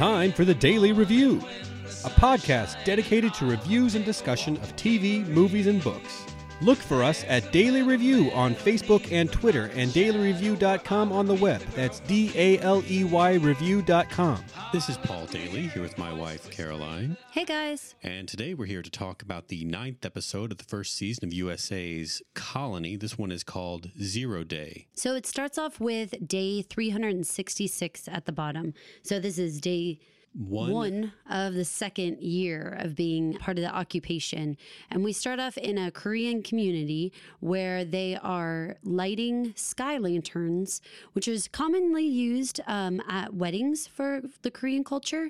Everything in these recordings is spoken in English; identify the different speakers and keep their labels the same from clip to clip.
Speaker 1: time for the Daily Review, a podcast dedicated to reviews and discussion of TV, movies, and books. Look for us at Daily Review on Facebook and Twitter and dailyreview.com on the web. That's DALEY review.com.
Speaker 2: This is Paul Daly here with my wife, Caroline.
Speaker 3: Hey, guys.
Speaker 2: And today we're here to talk about the 9th episode of the first season of USA's Colony. This one is called Zero Day.
Speaker 3: So it starts off with day 366 at the bottom. So this is day one of the second year of being part of the occupation. And we start off in a Korean community where they are lighting sky lanterns, which is commonly used at weddings for the Korean culture,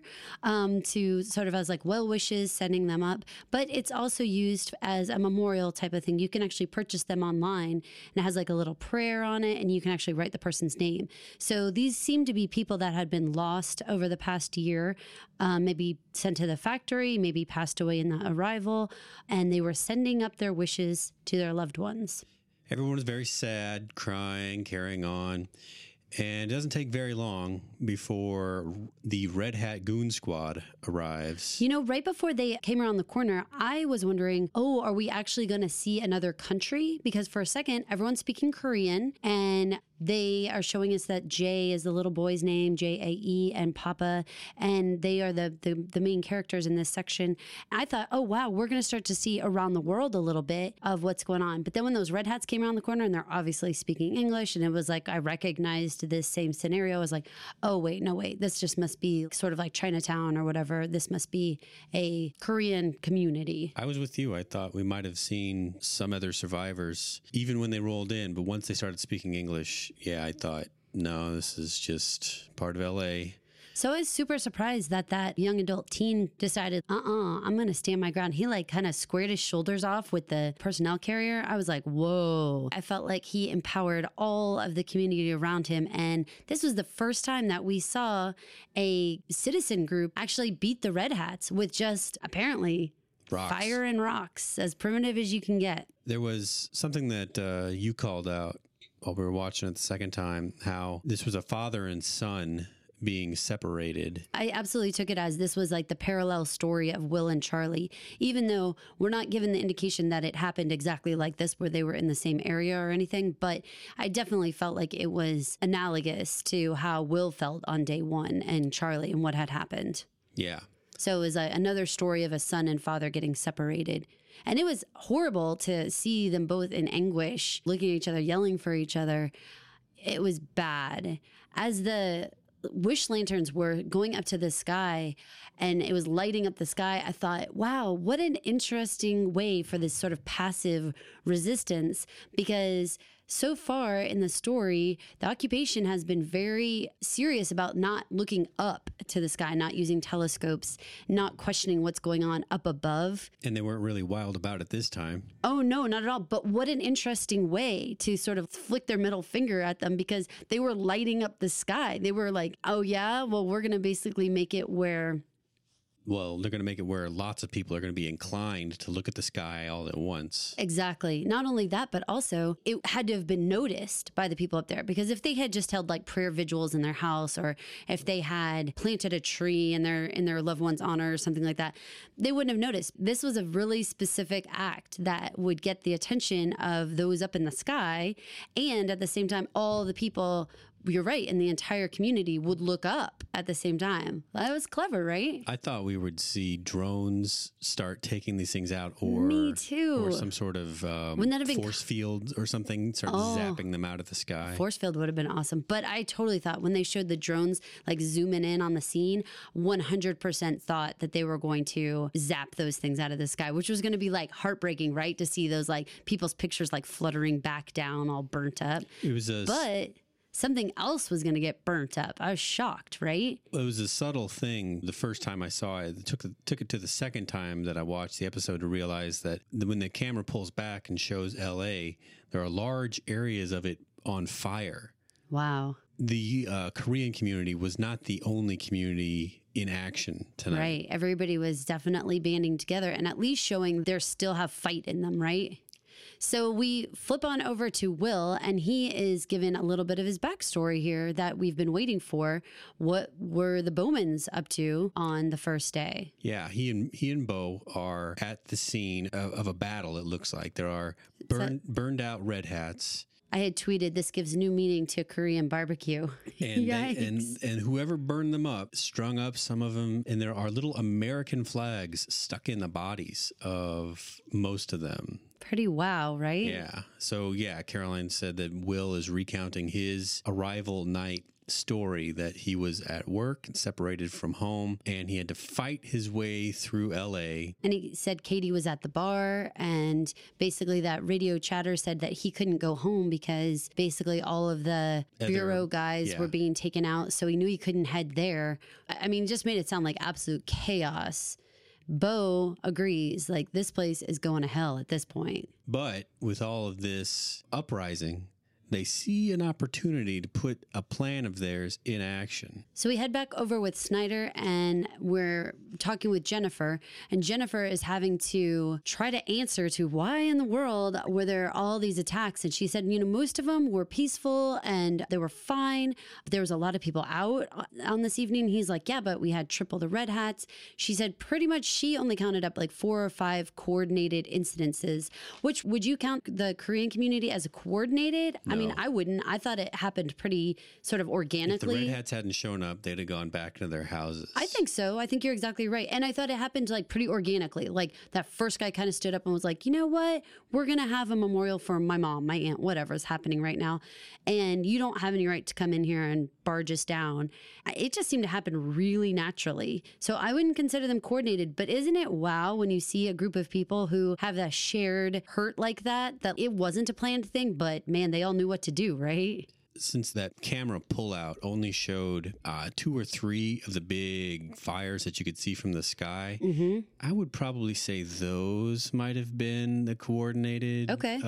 Speaker 3: to sort of as like well wishes, sending them up. But it's also used as a memorial type of thing. You can actually purchase them online, and it has like a little prayer on it, and you can actually write the person's name. So these seem to be people that had been lost over the past year. Maybe sent to the factory, maybe passed away in the arrival, and they were sending up their wishes to their loved ones.
Speaker 2: Everyone is very sad, crying, carrying on. And it doesn't take very long before the Red Hat Goon Squad arrives.
Speaker 3: You know, right before they came around the corner, I was wondering, are we actually going to see another country? Because for a second, everyone's speaking Korean, and they are showing us that Jay is the little boy's name, Jae, and Papa, and they are the main characters in this section. And I thought, oh, wow, we're going to start to see around the world a little bit of what's going on. But then when those Red Hats came around the corner, and they're obviously speaking English, and it was like I recognized this same scenario. I was like, oh, wait, this just must be sort of like Chinatown or whatever. This must be a Korean community.
Speaker 2: I was with you. I thought we might have seen some other survivors, even when they rolled in. But once they started speaking English, yeah, I thought, no, this is just part of LA.
Speaker 3: So I was super surprised that young adult teen decided, I'm going to stand my ground. He like kind of squared his shoulders off with the personnel carrier. I was like, whoa. I felt like he empowered all of the community around him. And this was the first time that we saw a citizen group actually beat the Red Hats with just apparently rocks. Fire and rocks, as primitive as you can get.
Speaker 2: There was something that you called out while we were watching it the second time, how this was a father and son being separated.
Speaker 3: I absolutely took it as this was like the parallel story of Will and Charlie, even though we're not given the indication that it happened exactly like this, where they were in the same area or anything. But I definitely felt like it was analogous to how Will felt on day one and Charlie and what had happened.
Speaker 2: Yeah.
Speaker 3: So it was another story of a son and father getting separated. And it was horrible to see them both in anguish, looking at each other, yelling for each other. It was bad. As the wish lanterns were going up to the sky and it was lighting up the sky, I thought, wow, what an interesting way for this sort of passive resistance, because so far in the story, the occupation has been very serious about not looking up to the sky, not using telescopes, not questioning what's going on up above.
Speaker 2: And they weren't really wild about it this time.
Speaker 3: Oh, no, not at all. But what an interesting way to sort of flick their middle finger at them, because they were lighting up the sky. They were like, oh, yeah, well, we're going to basically make it where...
Speaker 2: Well, they're going to make it where lots of people are going to be inclined to look at the sky all at once.
Speaker 3: Exactly. Not only that, but also it had to have been noticed by the people up there, because if they had just held like prayer vigils in their house, or if they had planted a tree in their loved one's honor or something like that, they wouldn't have noticed. This was a really specific act that would get the attention of those up in the sky. And at the same time, all the people, you're right, and the entire community would look up at the same time. That was clever, right?
Speaker 2: I thought we would see drones start taking these things out, or
Speaker 3: me too,
Speaker 2: or some sort of force field or something, start zapping them out of the sky.
Speaker 3: Force field would have been awesome. But I totally thought when they showed the drones like zooming in on the scene, 100% thought that they were going to zap those things out of the sky, which was going to be like heartbreaking, right? To see those like people's pictures like fluttering back down, all burnt up.
Speaker 2: It was
Speaker 3: but something else was going to get burnt up. I was shocked, right?
Speaker 2: It was a subtle thing the first time I saw it. It took it to the second time that I watched the episode to realize that when the camera pulls back and shows LA, there are large areas of it on fire.
Speaker 3: Wow.
Speaker 2: The Korean community was not the only community in action tonight.
Speaker 3: Right. Everybody was definitely banding together and at least showing they still have fight in them, right? So we flip on over to Will, and he is given a little bit of his backstory here that we've been waiting for. What were the Bowmans up to on the first day?
Speaker 2: Yeah, he and Bo are at the scene of a battle, it looks like. There are burned out red hats.
Speaker 3: I had tweeted, this gives new meaning to Korean barbecue.
Speaker 2: And, and whoever burned them up strung up some of them, and there are little American flags stuck in the bodies of most of them.
Speaker 3: Pretty wow, right?
Speaker 2: Yeah. So, yeah, Caroline said that Will is recounting his arrival night story, that he was at work and separated from home, and he had to fight his way through LA.
Speaker 3: And he said Katie was at the bar, and basically that radio chatter said that he couldn't go home because basically all of the bureau guys were being taken out, so he knew he couldn't head there. I mean, it just made it sound like absolute chaos. Bo agrees, like, this place is going to hell at this point.
Speaker 2: But with all of this uprising, they see an opportunity to put a plan of theirs in action.
Speaker 3: So we head back over with Snyder, and we're talking with Jennifer, and Jennifer is having to try to answer to why in the world were there all these attacks. And she said, you know, most of them were peaceful and they were fine. But there was a lot of people out on this evening. He's like, yeah, but we had triple the red hats. She said pretty much she only counted up like 4 or 5 coordinated incidences, which would you count the Korean community as a coordinated?
Speaker 2: No.
Speaker 3: I mean, I wouldn't. I thought it happened pretty sort of organically.
Speaker 2: If the red hats hadn't shown up, they'd have gone back into their houses.
Speaker 3: I think so. I think you're exactly right. And I thought it happened like pretty organically. Like that first guy kind of stood up and was like, you know what? We're going to have a memorial for my mom, my aunt, whatever's happening right now. And you don't have any right to come in here and barge us down. It just seemed to happen really naturally. So I wouldn't consider them coordinated. But isn't it wow when you see a group of people who have that shared hurt like that it wasn't a planned thing, but man, they all knew what to do, right?
Speaker 2: Since that camera pullout only showed 2 or 3 of the big fires that you could see from the sky, I would probably say those might have been the coordinated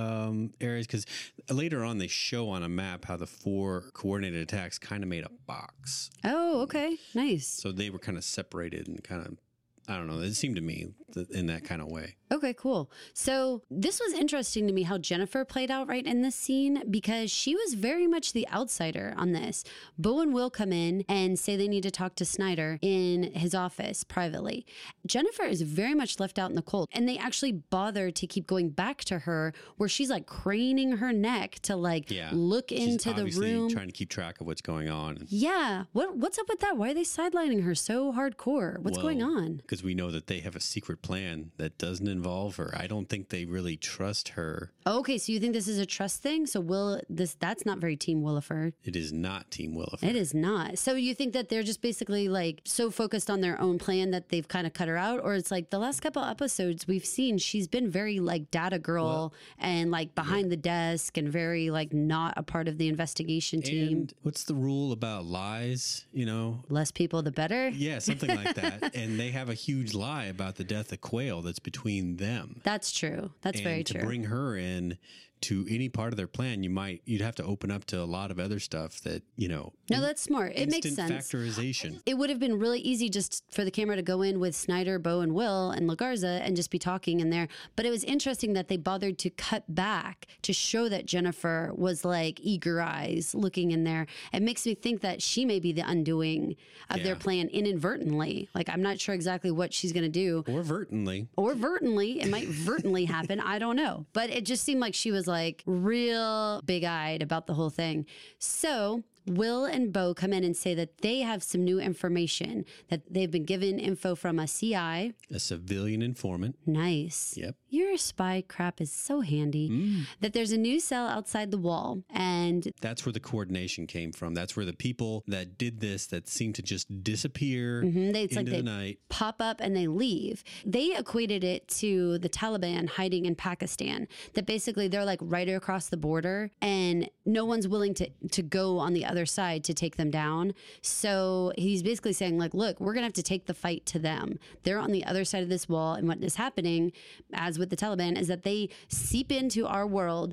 Speaker 2: areas. Because later on, they show on a map how the 4 coordinated attacks kind of made a box.
Speaker 3: Oh, okay. Nice.
Speaker 2: So they were kind of separated and kind of, I don't know, it seemed to me in that kind of way.
Speaker 3: Okay, cool. So this was interesting to me how Jennifer played out right in this scene, because she was very much the outsider on this. Bo and Will come in and say they need to talk to Snyder in his office privately. Jennifer is very much left out in the cold, and they actually bother to keep going back to her where she's like craning her neck to look into the room.
Speaker 2: Trying to keep track of what's going on.
Speaker 3: Yeah. What's up with that? Why are they sidelining her so hardcore? What's going on?
Speaker 2: Because we know that they have a secret plan that doesn't involve her. I don't think they really trust her.
Speaker 3: Okay, so you think this is a trust thing? So that's not very Team Williford.
Speaker 2: It is not Team Williford.
Speaker 3: It is not. So you think that they're just basically like so focused on their own plan that they've kind of cut her out? Or it's like the last couple episodes we've seen, she's been very like data girl and like behind the desk and very like not a part of the investigation team.
Speaker 2: And what's the rule about lies? You know,
Speaker 3: less people, the better?
Speaker 2: Yeah, something like that. And they have a huge lie about the death of Quayle that's between them.
Speaker 3: That's true. That's very true.
Speaker 2: To bring her in to any part of their plan, you'd have to open up to a lot of other stuff that, you know.
Speaker 3: No, that's smart. It makes sense.
Speaker 2: Factorization.
Speaker 3: It would have been really easy just for the camera to go in with Snyder, Bo, and Will and LaGarza and just be talking in there. But it was interesting that they bothered to cut back to show that Jennifer was like eager eyes looking in there. It makes me think that she may be the undoing of their plan inadvertently. Like, I'm not sure exactly what she's going to do.
Speaker 2: Or vertently.
Speaker 3: It might vertently happen. I don't know. But it just seemed like she was like real big-eyed about the whole thing. So Will and Bo come in and say that they have some new information, that they've been given info from a CI.
Speaker 2: A civilian informant.
Speaker 3: Nice.
Speaker 2: Yep.
Speaker 3: Your spy crap is so handy. That there's a new cell outside the wall. And
Speaker 2: that's where the coordination came from. That's where the people that did this, that seemed to just disappear into the night,
Speaker 3: pop up and they leave. They equated it to the Taliban hiding in Pakistan. That basically they're like right across the border and no one's willing to go on the other side to take them down. So he's basically saying like, look, we're going to have to take the fight to them. They're on the other side of this wall. And what is happening, as with the Taliban, is that they seep into our world,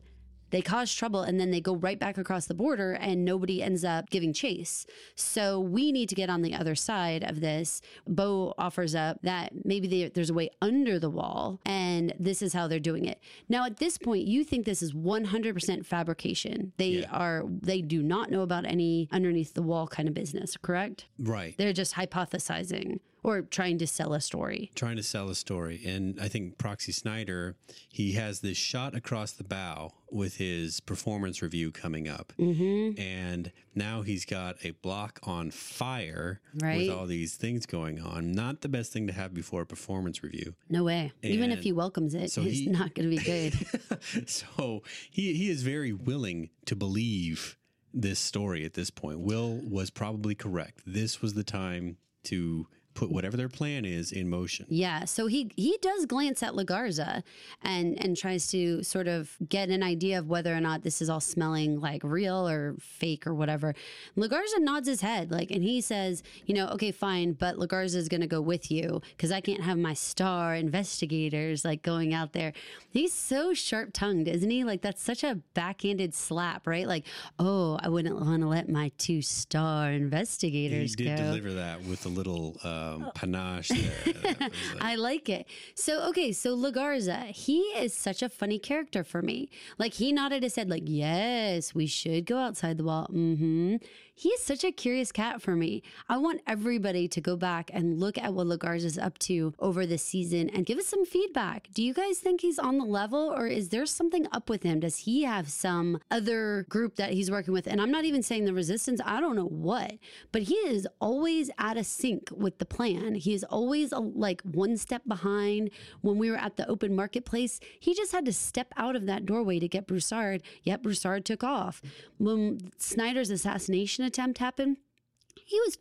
Speaker 3: they cause trouble and then they go right back across the border and nobody ends up giving chase. So we need to get on the other side of this. Bo offers up that maybe there's a way under the wall, and this is how they're doing it. Now, at this point, you think this is 100% fabrication. They do not know about any underneath the wall kind of business, correct?
Speaker 2: Right.
Speaker 3: They're just hypothesizing or trying to sell a story.
Speaker 2: Trying to sell a story. And I think Proxy Snyder, he has this shot across the bow with his performance review coming up. Mm-hmm. And now he's got a block on fire with all these things going on. Not the best thing to have before a performance review.
Speaker 3: No way. And even if he welcomes it, so it's not going to be good.
Speaker 2: So he is very willing to believe this story at this point. Will was probably correct. This was the time to put whatever their plan is in motion.
Speaker 3: Yeah. So he does glance at LaGarza and tries to sort of get an idea of whether or not this is all smelling like real or fake or whatever. LaGarza nods his head and he says, okay, fine, but LaGarza is going to go with you because I can't have my star investigators going out there. He's so sharp tongued, isn't he? That's such a backhanded slap, right? Oh, I wouldn't want to let my 2-star investigators go.
Speaker 2: He did deliver that with a little panache there.
Speaker 3: I like it. So LaGarza, he is such a funny character for me. He nodded his head yes, we should go outside the wall. Mm-hmm. He's such a curious cat for me. I want everybody to go back and look at what LaGarza's up to over this season and give us some feedback. Do you guys think he's on the level, or is there something up with him? Does he have some other group that he's working with? And I'm not even saying the Resistance. I don't know what, but he is always out of sync with the plan. He is always one step behind. When we were at the open marketplace, he just had to step out of that doorway to get Broussard. Yet Broussard took off. When Snyder's assassination attempt happened, he was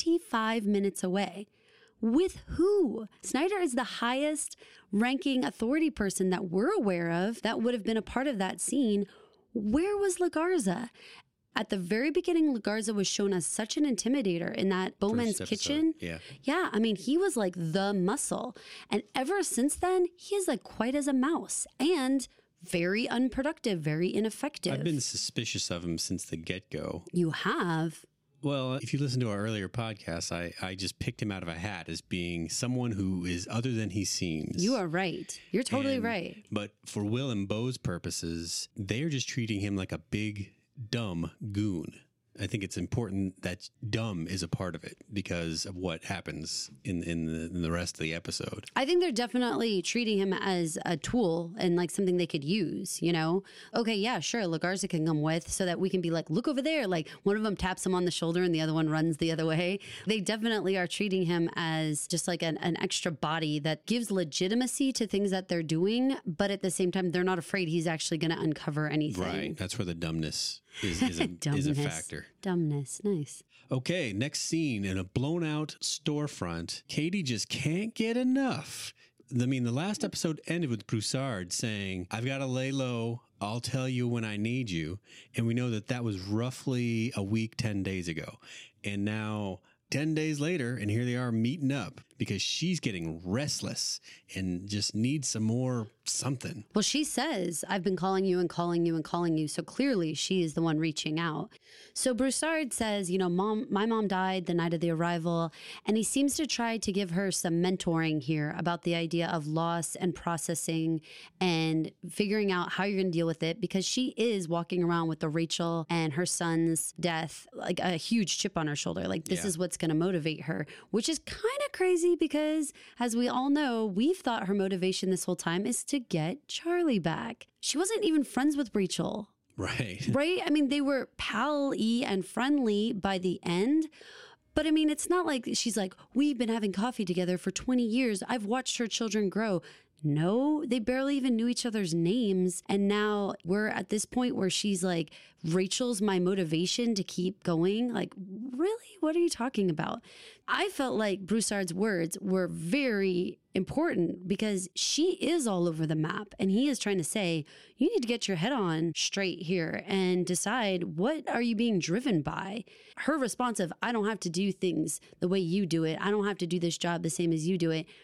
Speaker 3: 25 minutes away. With who? Snyder is the highest ranking authority person that we're aware of that would have been a part of that scene. Where was LaGarza? At the very beginning, LaGarza was shown as such an intimidator in that Bowman's kitchen. Yeah. I mean, he was the muscle. And ever since then, he is quite as a mouse and very unproductive, very ineffective.
Speaker 2: I've been suspicious of him since the get-go.
Speaker 3: You have?
Speaker 2: Well, if you listen to our earlier podcast, I just picked him out of a hat as being someone who is other than he seems.
Speaker 3: You are right. You're totally right.
Speaker 2: But for Will and Bo's purposes, they are just treating him like a big, dumb goon. I think it's important that dumb is a part of it because of what happens in the rest of the episode.
Speaker 3: I think they're definitely treating him as a tool and something they could use, Okay, yeah, sure, LaGarza can come with so that we can be look over there. One of them taps him on the shoulder and the other one runs the other way. They definitely are treating him as just an extra body that gives legitimacy to things that they're doing, but at the same time, they're not afraid he's actually going to uncover anything.
Speaker 2: Right, that's where the dumbness is a factor.
Speaker 3: Dumbness, nice.
Speaker 2: Okay, next scene in a blown out storefront. Katie just can't get enough. I mean, the last episode ended with Broussard saying, I've got to lay low. I'll tell you when I need you. And we know that was roughly a week, 10 days ago. And now 10 days later, and here they are meeting up because she's getting restless and just needs some more something.
Speaker 3: Well, she says, I've been calling you and calling you and calling you. So clearly she is the one reaching out. So Broussard says, my mom died the night of the arrival. And he seems to try to give her some mentoring here about the idea of loss and processing and figuring out how you're going to deal with it, because she is walking around with the Rachel and her son's death, a huge chip on her shoulder. This is what's going to motivate her, which is kind of crazy because, as we all know, we've thought her motivation this whole time is to get Charlie back. She wasn't even friends with Rachel.
Speaker 2: Right.
Speaker 3: Right? I mean, they were pal-y and friendly by the end. But I mean, it's not like she's we've been having coffee together for 20 years. I've watched her children grow. No, they barely even knew each other's names. And now we're at this point where she's Rachel's my motivation to keep going. Really? What are you talking about? I felt like Broussard's words were very important because she is all over the map. And he is trying to say, you need to get your head on straight here and decide, what are you being driven by? Her response of, I don't have to do things the way you do it. I don't have to do this job the same as you do it.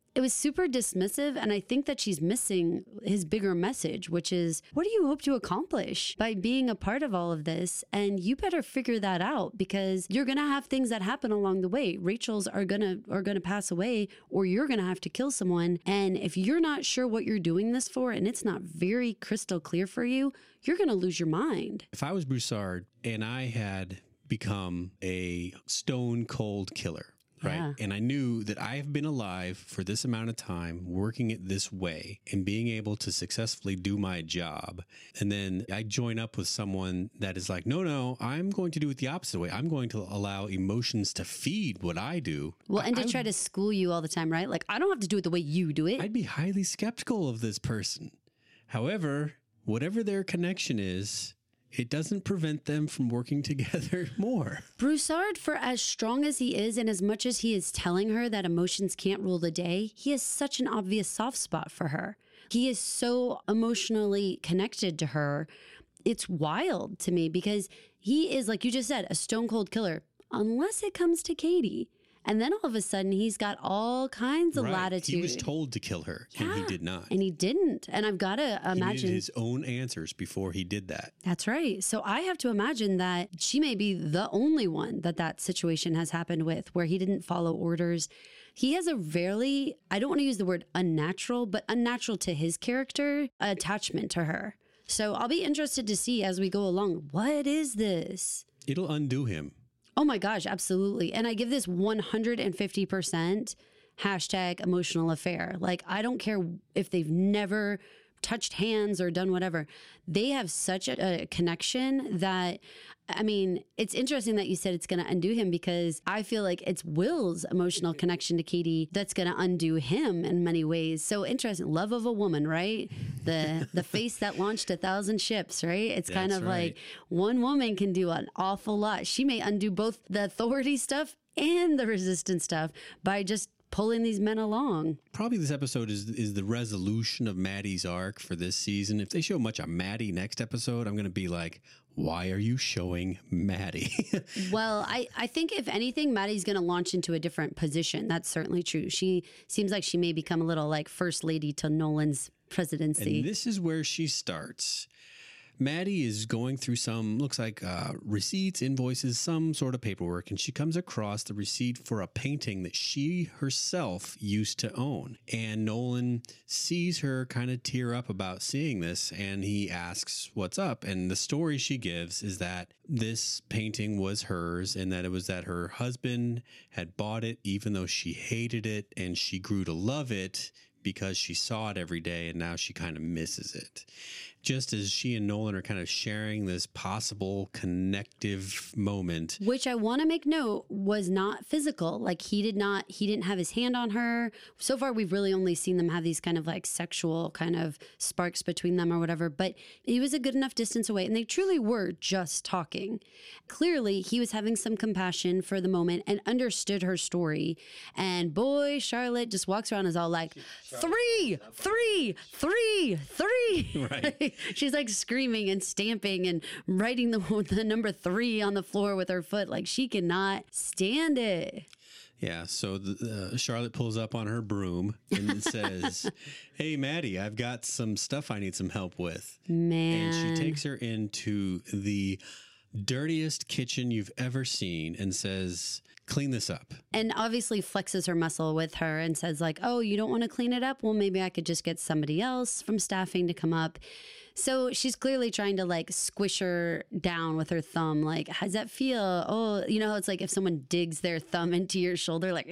Speaker 3: it was super dismissive. And I think that she's missing his bigger message, which is, what do you hope to accomplish by being a part of all of this? And you better figure that out, because you're going to have things that happen along the way. Rachel's are going to pass away, or you're going to have to kill someone. And if you're not sure what you're doing this for, and it's not very crystal clear for you, you're going to lose your mind.
Speaker 2: If I was Broussard and I had become a stone cold killer, right?
Speaker 3: Yeah.
Speaker 2: And I knew that I've been alive for this amount of time, working it this way and being able to successfully do my job. And then I join up with someone that is like, no, I'm going to do it the opposite way. I'm going to allow emotions to feed what I do.
Speaker 3: Well, and to try to school you all the time, right? Like, I don't have to do it the way you do it.
Speaker 2: I'd be highly skeptical of this person. However, whatever their connection is, it doesn't prevent them from working together more.
Speaker 3: Broussard, for as strong as he is and as much as he is telling her that emotions can't rule the day, he has such an obvious soft spot for her. He is so emotionally connected to her. It's wild to me, because he is, like you just said, a stone cold killer, unless it comes to Katie. And then all of a sudden, he's got all kinds of latitude.
Speaker 2: He was told to kill her, and he did not.
Speaker 3: And he didn't. And I've got to imagine.
Speaker 2: He needed his own answers before he did that.
Speaker 3: That's right. So I have to imagine that she may be the only one that situation has happened with, where he didn't follow orders. He has a very, I don't want to use the word unnatural, but unnatural to his character attachment to her. So I'll be interested to see as we go along, what is this?
Speaker 2: It'll undo him.
Speaker 3: Oh my gosh, absolutely. And I give this 150% hashtag emotional affair. Like, I don't care if they've never touched hands or done whatever. They have such a connection that, I mean, it's interesting that you said it's going to undo him, because I feel like it's Will's emotional connection to Katie that's going to undo him in many ways. So interesting. Love of a woman, right? The face that launched 1,000 ships, right? It's kind of like one woman can do an awful lot. She may undo both the authority stuff and the resistance stuff by just pulling these men along.
Speaker 2: Probably this episode is the resolution of Maddie's arc for this season. If they show much of Maddie next episode, I'm going to be like, why are you showing Maddie?
Speaker 3: Well, I think if anything, Maddie's going to launch into a different position. That's certainly true. She seems like she may become a little like first lady to Nolan's presidency.
Speaker 2: And this is where she starts. Maddie is going through some, looks like receipts, invoices, some sort of paperwork, and she comes across the receipt for a painting that she herself used to own. And Nolan sees her kind of tear up about seeing this, and he asks what's up. And the story she gives is that this painting was hers, and that it was that her husband had bought it even though she hated it, and she grew to love it because she saw it every day, and now she kind of misses it. Just as she and Nolan are kind of sharing this possible connective moment.
Speaker 3: Which I want to make note was not physical. Like he didn't have his hand on her. So far, we've really only seen them have these kind of like sexual kind of sparks between them or whatever. But he was a good enough distance away, and they truly were just talking. Clearly, he was having some compassion for the moment and understood her story. And boy, Charlotte just walks around and is all like, 3, 3, 3, 3.
Speaker 2: Right.
Speaker 3: She's like screaming and stamping and writing the number 3 on the floor with her foot. Like she cannot stand it.
Speaker 2: Yeah, so Charlotte pulls up on her broom and says, hey, Maddie, I've got some stuff I need some help with.
Speaker 3: Man.
Speaker 2: And she takes her into the dirtiest kitchen you've ever seen and says, clean this up.
Speaker 3: And obviously flexes her muscle with her and says like, oh, you don't want to clean it up? Well, maybe I could just get somebody else from staffing to come up. So she's clearly trying to like squish her down with her thumb. Like, how does that feel? Oh, you know, it's like if someone digs their thumb into your shoulder, like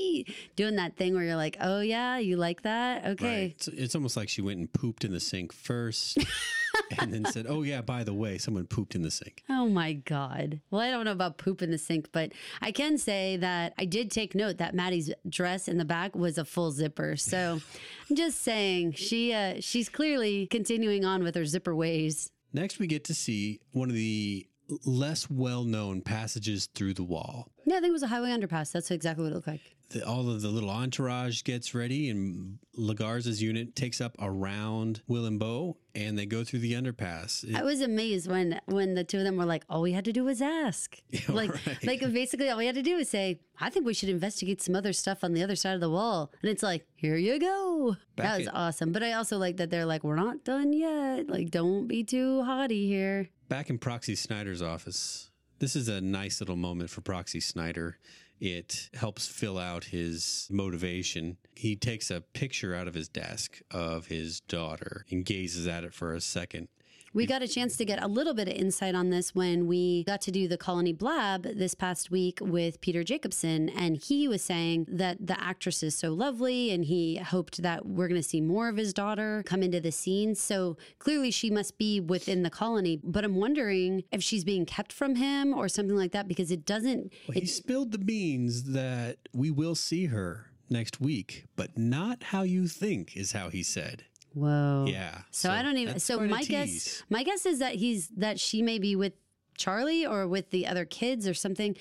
Speaker 3: doing that thing where you're like, oh yeah, you like that? Okay.
Speaker 2: Right. It's almost like she went and pooped in the sink first and then said, oh yeah, by the way, someone pooped in the sink.
Speaker 3: Oh my God. Well, I don't know about poop in the sink, but I can say that I did take note that Maddie's dress in the back was a full zipper. So I'm just saying she's clearly continuing on with her zipper ways.
Speaker 2: Next, we get to see one of the less well-known passages through the wall.
Speaker 3: Yeah, I think it was a highway underpass. That's exactly what it looked like.
Speaker 2: All of the little entourage gets ready, and LaGarza's unit takes up around Will and Bo, and they go through the underpass.
Speaker 3: I was amazed when the two of them were like, all we had to do was ask. Like basically all we had to do was say, I think we should investigate some other stuff on the other side of the wall. And it's like, here you go. That was awesome. But I also like that they're like, we're not done yet. Like, don't be too haughty here.
Speaker 2: Back in Proxy Snyder's office, this is a nice little moment for Proxy Snyder. It helps fill out his motivation. He takes a picture out of his desk of his daughter and gazes at it for a second.
Speaker 3: We got a chance to get a little bit of insight on this when we got to do the Colony Blab this past week with Peter Jacobson. And he was saying that the actress is so lovely and he hoped that we're going to see more of his daughter come into the scene. So clearly she must be within the colony. But I'm wondering if she's being kept from him or something like that, because it doesn't...
Speaker 2: Well, he spilled the beans that we will see her next week, but not how you think, is how he said.
Speaker 3: Whoa.
Speaker 2: Yeah.
Speaker 3: So I don't even. So my guess is that she may be with Charlie or with the other kids or something.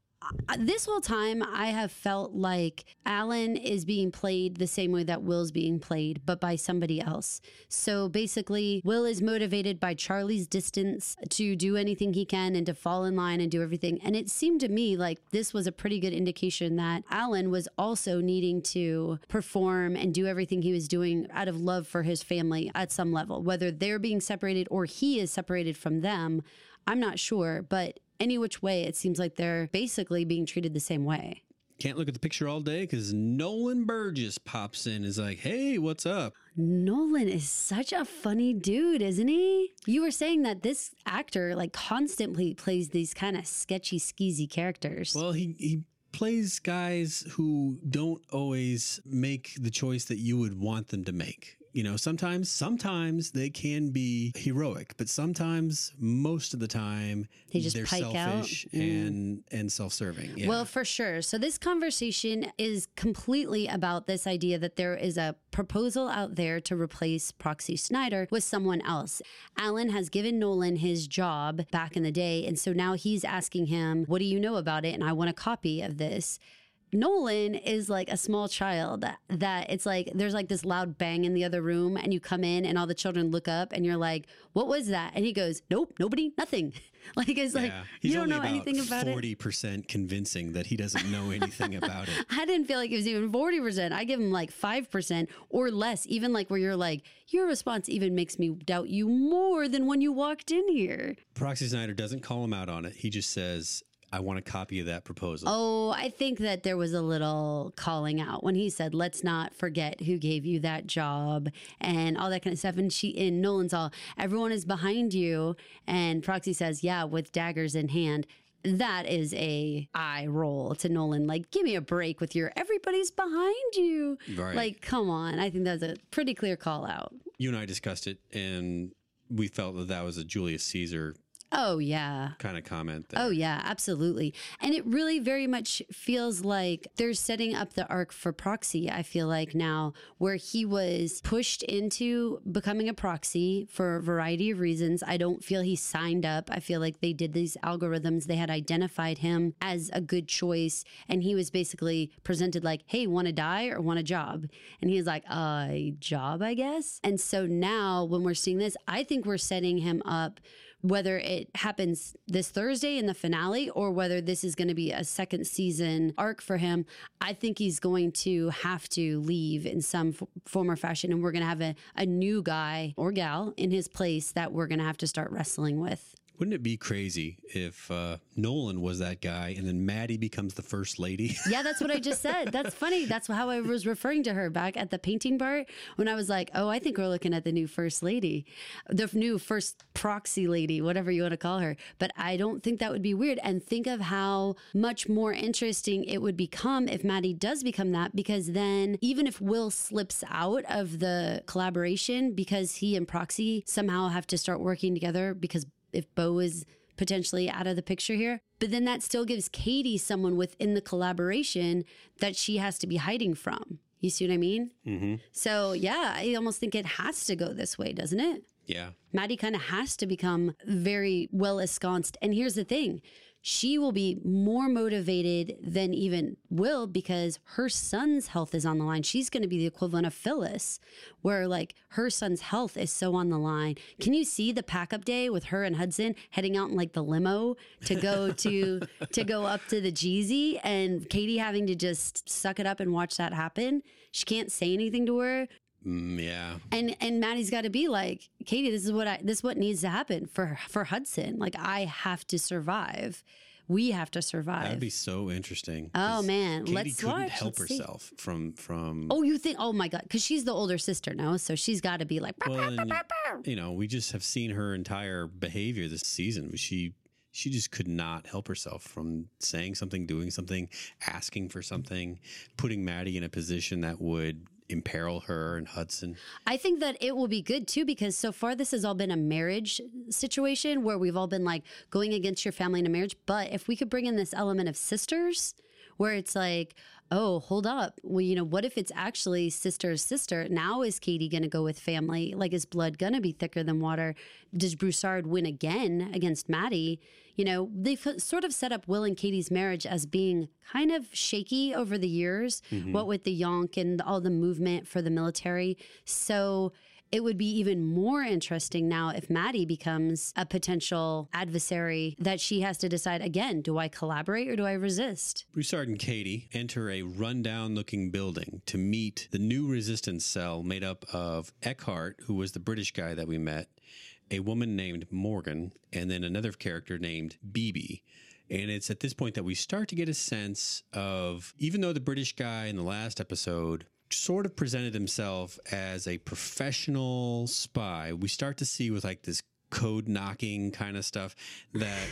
Speaker 3: This whole time, I have felt like Alan is being played the same way that Will's being played, but by somebody else. So basically, Will is motivated by Charlie's distance to do anything he can and to fall in line and do everything. And it seemed to me like this was a pretty good indication that Alan was also needing to perform and do everything he was doing out of love for his family at some level. Whether they're being separated or he is separated from them, I'm not sure, but any which way, it seems like they're basically being treated the same way.
Speaker 2: Can't look at the picture all day because Nolan Burgess pops in and is like, hey, what's up?
Speaker 3: Nolan is such a funny dude, isn't he? You were saying that this actor like constantly plays these kind of sketchy, skeezy characters.
Speaker 2: Well, he plays guys who don't always make the choice that you would want them to make. You know, sometimes they can be heroic, but sometimes, most of the time, they're selfish and self-serving. Yeah.
Speaker 3: Well, for sure. So this conversation is completely about this idea that there is a proposal out there to replace Proxy Snyder with someone else. Alan has given Nolan his job back in the day, and so now he's asking him, what do you know about it? And I want a copy of this. Nolan is like a small child that it's like there's like this loud bang in the other room and you come in and all the children look up and you're like, what was that? And he goes, nope, nobody, nothing. Like it's like, you don't know anything about
Speaker 2: 40% convincing that he doesn't know anything about it.
Speaker 3: I didn't feel like it was even 40%. I give him like 5% or less, even like where you're like, your response even makes me doubt you more than when you walked in here.
Speaker 2: Proxy Snyder doesn't call him out on it. He just says, I want a copy of that proposal.
Speaker 3: Oh, I think that there was a little calling out when he said, let's not forget who gave you that job and all that kind of stuff. And Nolan's all, everyone is behind you. And Proxy says, yeah, with daggers in hand. That is a eye roll to Nolan. Like, give me a break with your everybody's behind you.
Speaker 2: Right.
Speaker 3: Like, come on. I think that's a pretty clear call out.
Speaker 2: You and I discussed it, and we felt that was a Julius Caesar
Speaker 3: Oh, yeah.
Speaker 2: kind of comment there.
Speaker 3: Oh, yeah, absolutely. And it really very much feels like they're setting up the arc for Proxy, I feel like now, where he was pushed into becoming a proxy for a variety of reasons. I don't feel he signed up. I feel like they did these algorithms. They had identified him as a good choice. And he was basically presented like, hey, want to die or want a job? And he was like, job, I guess. And so now when we're seeing this, I think we're setting him up, whether it happens this Thursday in the finale or whether this is going to be a second season arc for him, I think he's going to have to leave in some form or fashion. And we're going to have a new guy or gal in his place that we're going to have to start wrestling with.
Speaker 2: Wouldn't it be crazy if Nolan was that guy and then Maddie becomes the first lady?
Speaker 3: Yeah, that's what I just said. That's funny. That's how I was referring to her back at the painting bar when I was like, oh, I think we're looking at the new first lady, the new first proxy lady, whatever you want to call her. But I don't think that would be weird. And think of how much more interesting it would become if Maddie does become that, because then even if Will slips out of the collaboration because he and Proxy somehow have to start working together because if Bo is potentially out of the picture here, but then that still gives Katie someone within the collaboration that she has to be hiding from. You see what I mean?
Speaker 2: Mm-hmm.
Speaker 3: So yeah, I almost think it has to go this way, doesn't it?
Speaker 2: Yeah.
Speaker 3: Maddie kind of has to become very well ensconced. And here's the thing. She will be more motivated than even Will because her son's health is on the line. She's going to be the equivalent of Phyllis, where like her son's health is so on the line. Can you see the pack up day with her and Hudson heading out in like the limo to go to go up to the Jeezy, and Katie having to just suck it up and watch that happen? She can't say anything to her.
Speaker 2: Yeah.
Speaker 3: And Maddie's got to be like, Katie, this is what needs to happen for Hudson. Like, I have to survive. We have to survive.
Speaker 2: That'd be so interesting.
Speaker 3: Oh man,
Speaker 2: Katie
Speaker 3: let's
Speaker 2: couldn't
Speaker 3: watch.
Speaker 2: help
Speaker 3: Let's see.
Speaker 2: herself from.
Speaker 3: Oh, you think? Oh my God, because she's the older sister now, so she's got to be like.
Speaker 2: Well, and, you know, we just have seen her entire behavior this season. She just could not help herself from saying something, doing something, asking for something, putting Maddie in a position that would imperil her and Hudson.
Speaker 3: I think that it will be good too, because so far this has all been a marriage situation where we've all been like going against your family in a marriage. But if we could bring in this element of sisters, where it's like, oh, hold up. Well, you know, what if it's actually sister's sister? Now is Katie going to go with family? Like, is blood going to be thicker than water? Does Broussard win again against Maddie? You know, they've sort of set up Will and Katie's marriage as being kind of shaky over the years, what with the yonk and all the movement for the military. So it would be even more interesting now if Maddie becomes a potential adversary that she has to decide again, do I collaborate or do I resist?
Speaker 2: Broussard and Katie enter a rundown-looking building to meet the new resistance cell made up of Eckhart, who was the British guy that we met, a woman named Morgan, and then another character named BB. And it's at this point that we start to get a sense of, even though the British guy in the last episode sort of presented himself as a professional spy, we start to see with like this code knocking kind of stuff that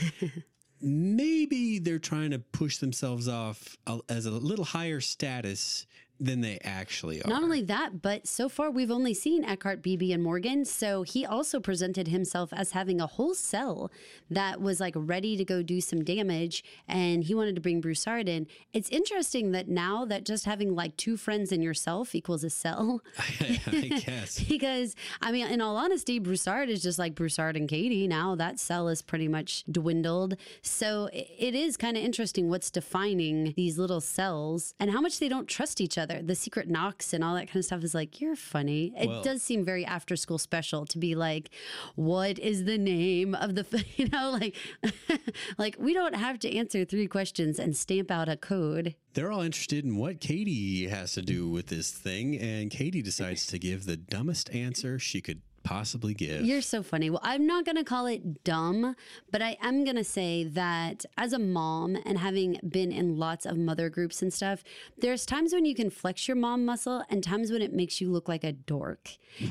Speaker 2: maybe they're trying to push themselves off as a little higher status than they actually are.
Speaker 3: Not only that, but so far we've only seen Eckhart, BB, and Morgan. So he also presented himself as having a whole cell that was like ready to go do some damage. And he wanted to bring Broussard in. It's interesting that now that just having like two friends in yourself equals a cell.
Speaker 2: I guess.
Speaker 3: Because, I mean, in all honesty, Broussard is just like Broussard and Katie. Now that cell is pretty much dwindled. So it is kind of interesting what's defining these little cells and how much they don't trust each other. The secret knocks and all that kind of stuff is like, you're funny. It does seem very after school special to be like, what is the name of the, you know, like, like we don't have to answer 3 questions and stamp out a code.
Speaker 2: They're all interested in what Katie has to do with this thing, and Katie decides to give the dumbest answer she could possibly give.
Speaker 3: You're so funny. Well, I'm not going to call it dumb, but I am going to say that as a mom and having been in lots of mother groups and stuff, there's times when you can flex your mom muscle and times when it makes you look like a dork.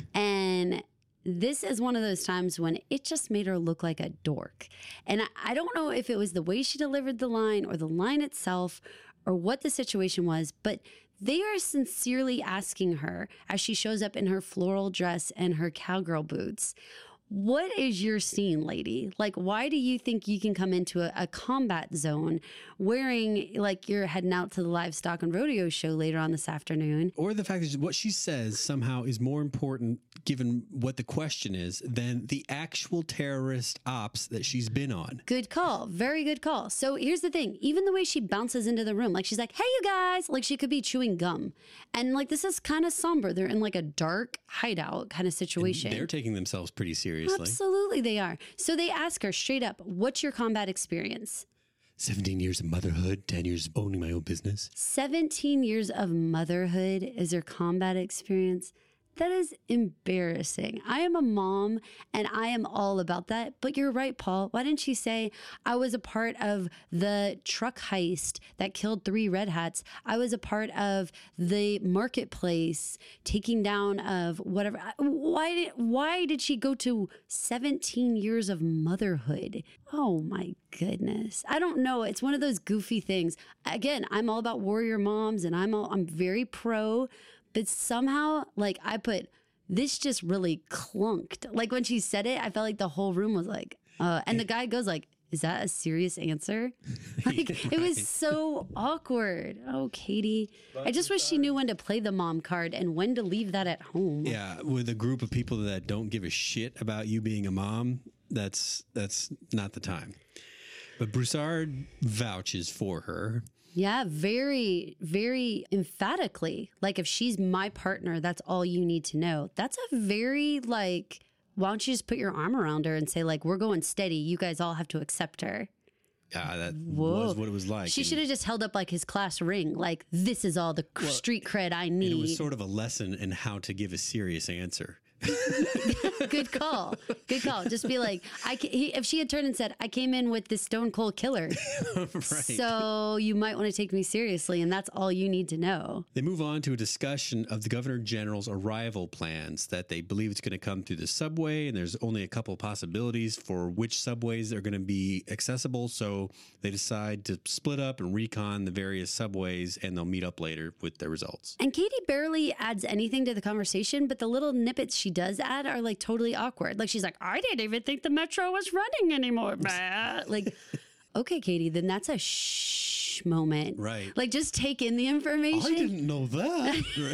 Speaker 3: And this is one of those times when it just made her look like a dork. And I don't know if it was the way she delivered the line or the line itself or what the situation was, but they are sincerely asking her as she shows up in her floral dress and her cowgirl boots, what is your scene, lady? Like, why do you think you can come into a combat zone wearing like you're heading out to the livestock and rodeo show later on this afternoon?
Speaker 2: Or the fact that what she says somehow is more important, given what the question is, than the actual terrorist ops that she's been on.
Speaker 3: Good call. Very good call. So here's the thing. Even the way she bounces into the room, like she's like, hey, you guys, like she could be chewing gum. And like this is kind of somber. They're in like a dark hideout kind of situation.
Speaker 2: And they're taking themselves pretty seriously.
Speaker 3: Absolutely they are. So they ask her straight up, what's your combat experience?
Speaker 2: 17 years of motherhood, 10 years of owning my own business.
Speaker 3: 17 years of motherhood is her combat experience. That is embarrassing. I am a mom and I am all about that. But you're right, Paul. Why didn't she say, I was a part of the truck heist that killed 3 red hats? I was a part of the marketplace taking down of whatever. Why did she go to 17 years of motherhood? Oh my goodness. I don't know. It's one of those goofy things. Again, I'm all about warrior moms and I'm very pro. But somehow, like, I put, this just really clunked. Like, when she said it, I felt like the whole room was like, and the guy goes like, is that a serious answer? Like, it was so awkward. Oh, Katie. I just wish she knew when to play the mom card and when to leave that at home.
Speaker 2: Yeah, with a group of people that don't give a shit about you being a mom, that's not the time. But Broussard vouches for her.
Speaker 3: Yeah, very, very emphatically. Like, if she's my partner, that's all you need to know. That's a very, like, why don't you just put your arm around her and say, like, we're going steady. You guys all have to accept her.
Speaker 2: Yeah, that was what it was like.
Speaker 3: She should have just held up, like, his class ring. Like, this is all the street cred I need.
Speaker 2: It was sort of a lesson in how to give a serious answer.
Speaker 3: Good call. Good call. Just be like, if she had turned and said, I came in with this stone cold killer.
Speaker 2: Right.
Speaker 3: So you might want to take me seriously. And that's all you need to know.
Speaker 2: They move on to a discussion of the Governor General's arrival plans, that they believe it's going to come through the subway. And there's only a couple of possibilities for which subways are going to be accessible. So they decide to split up and recon the various subways, and they'll meet up later with their results.
Speaker 3: And Katie barely adds anything to the conversation, but the little snippets she does add are like totally awkward. Like, she's like, I didn't even think the metro was running anymore. Like, okay, Katie, then that's a shh moment.
Speaker 2: Right.
Speaker 3: Like, just take in the information.
Speaker 2: I didn't know that.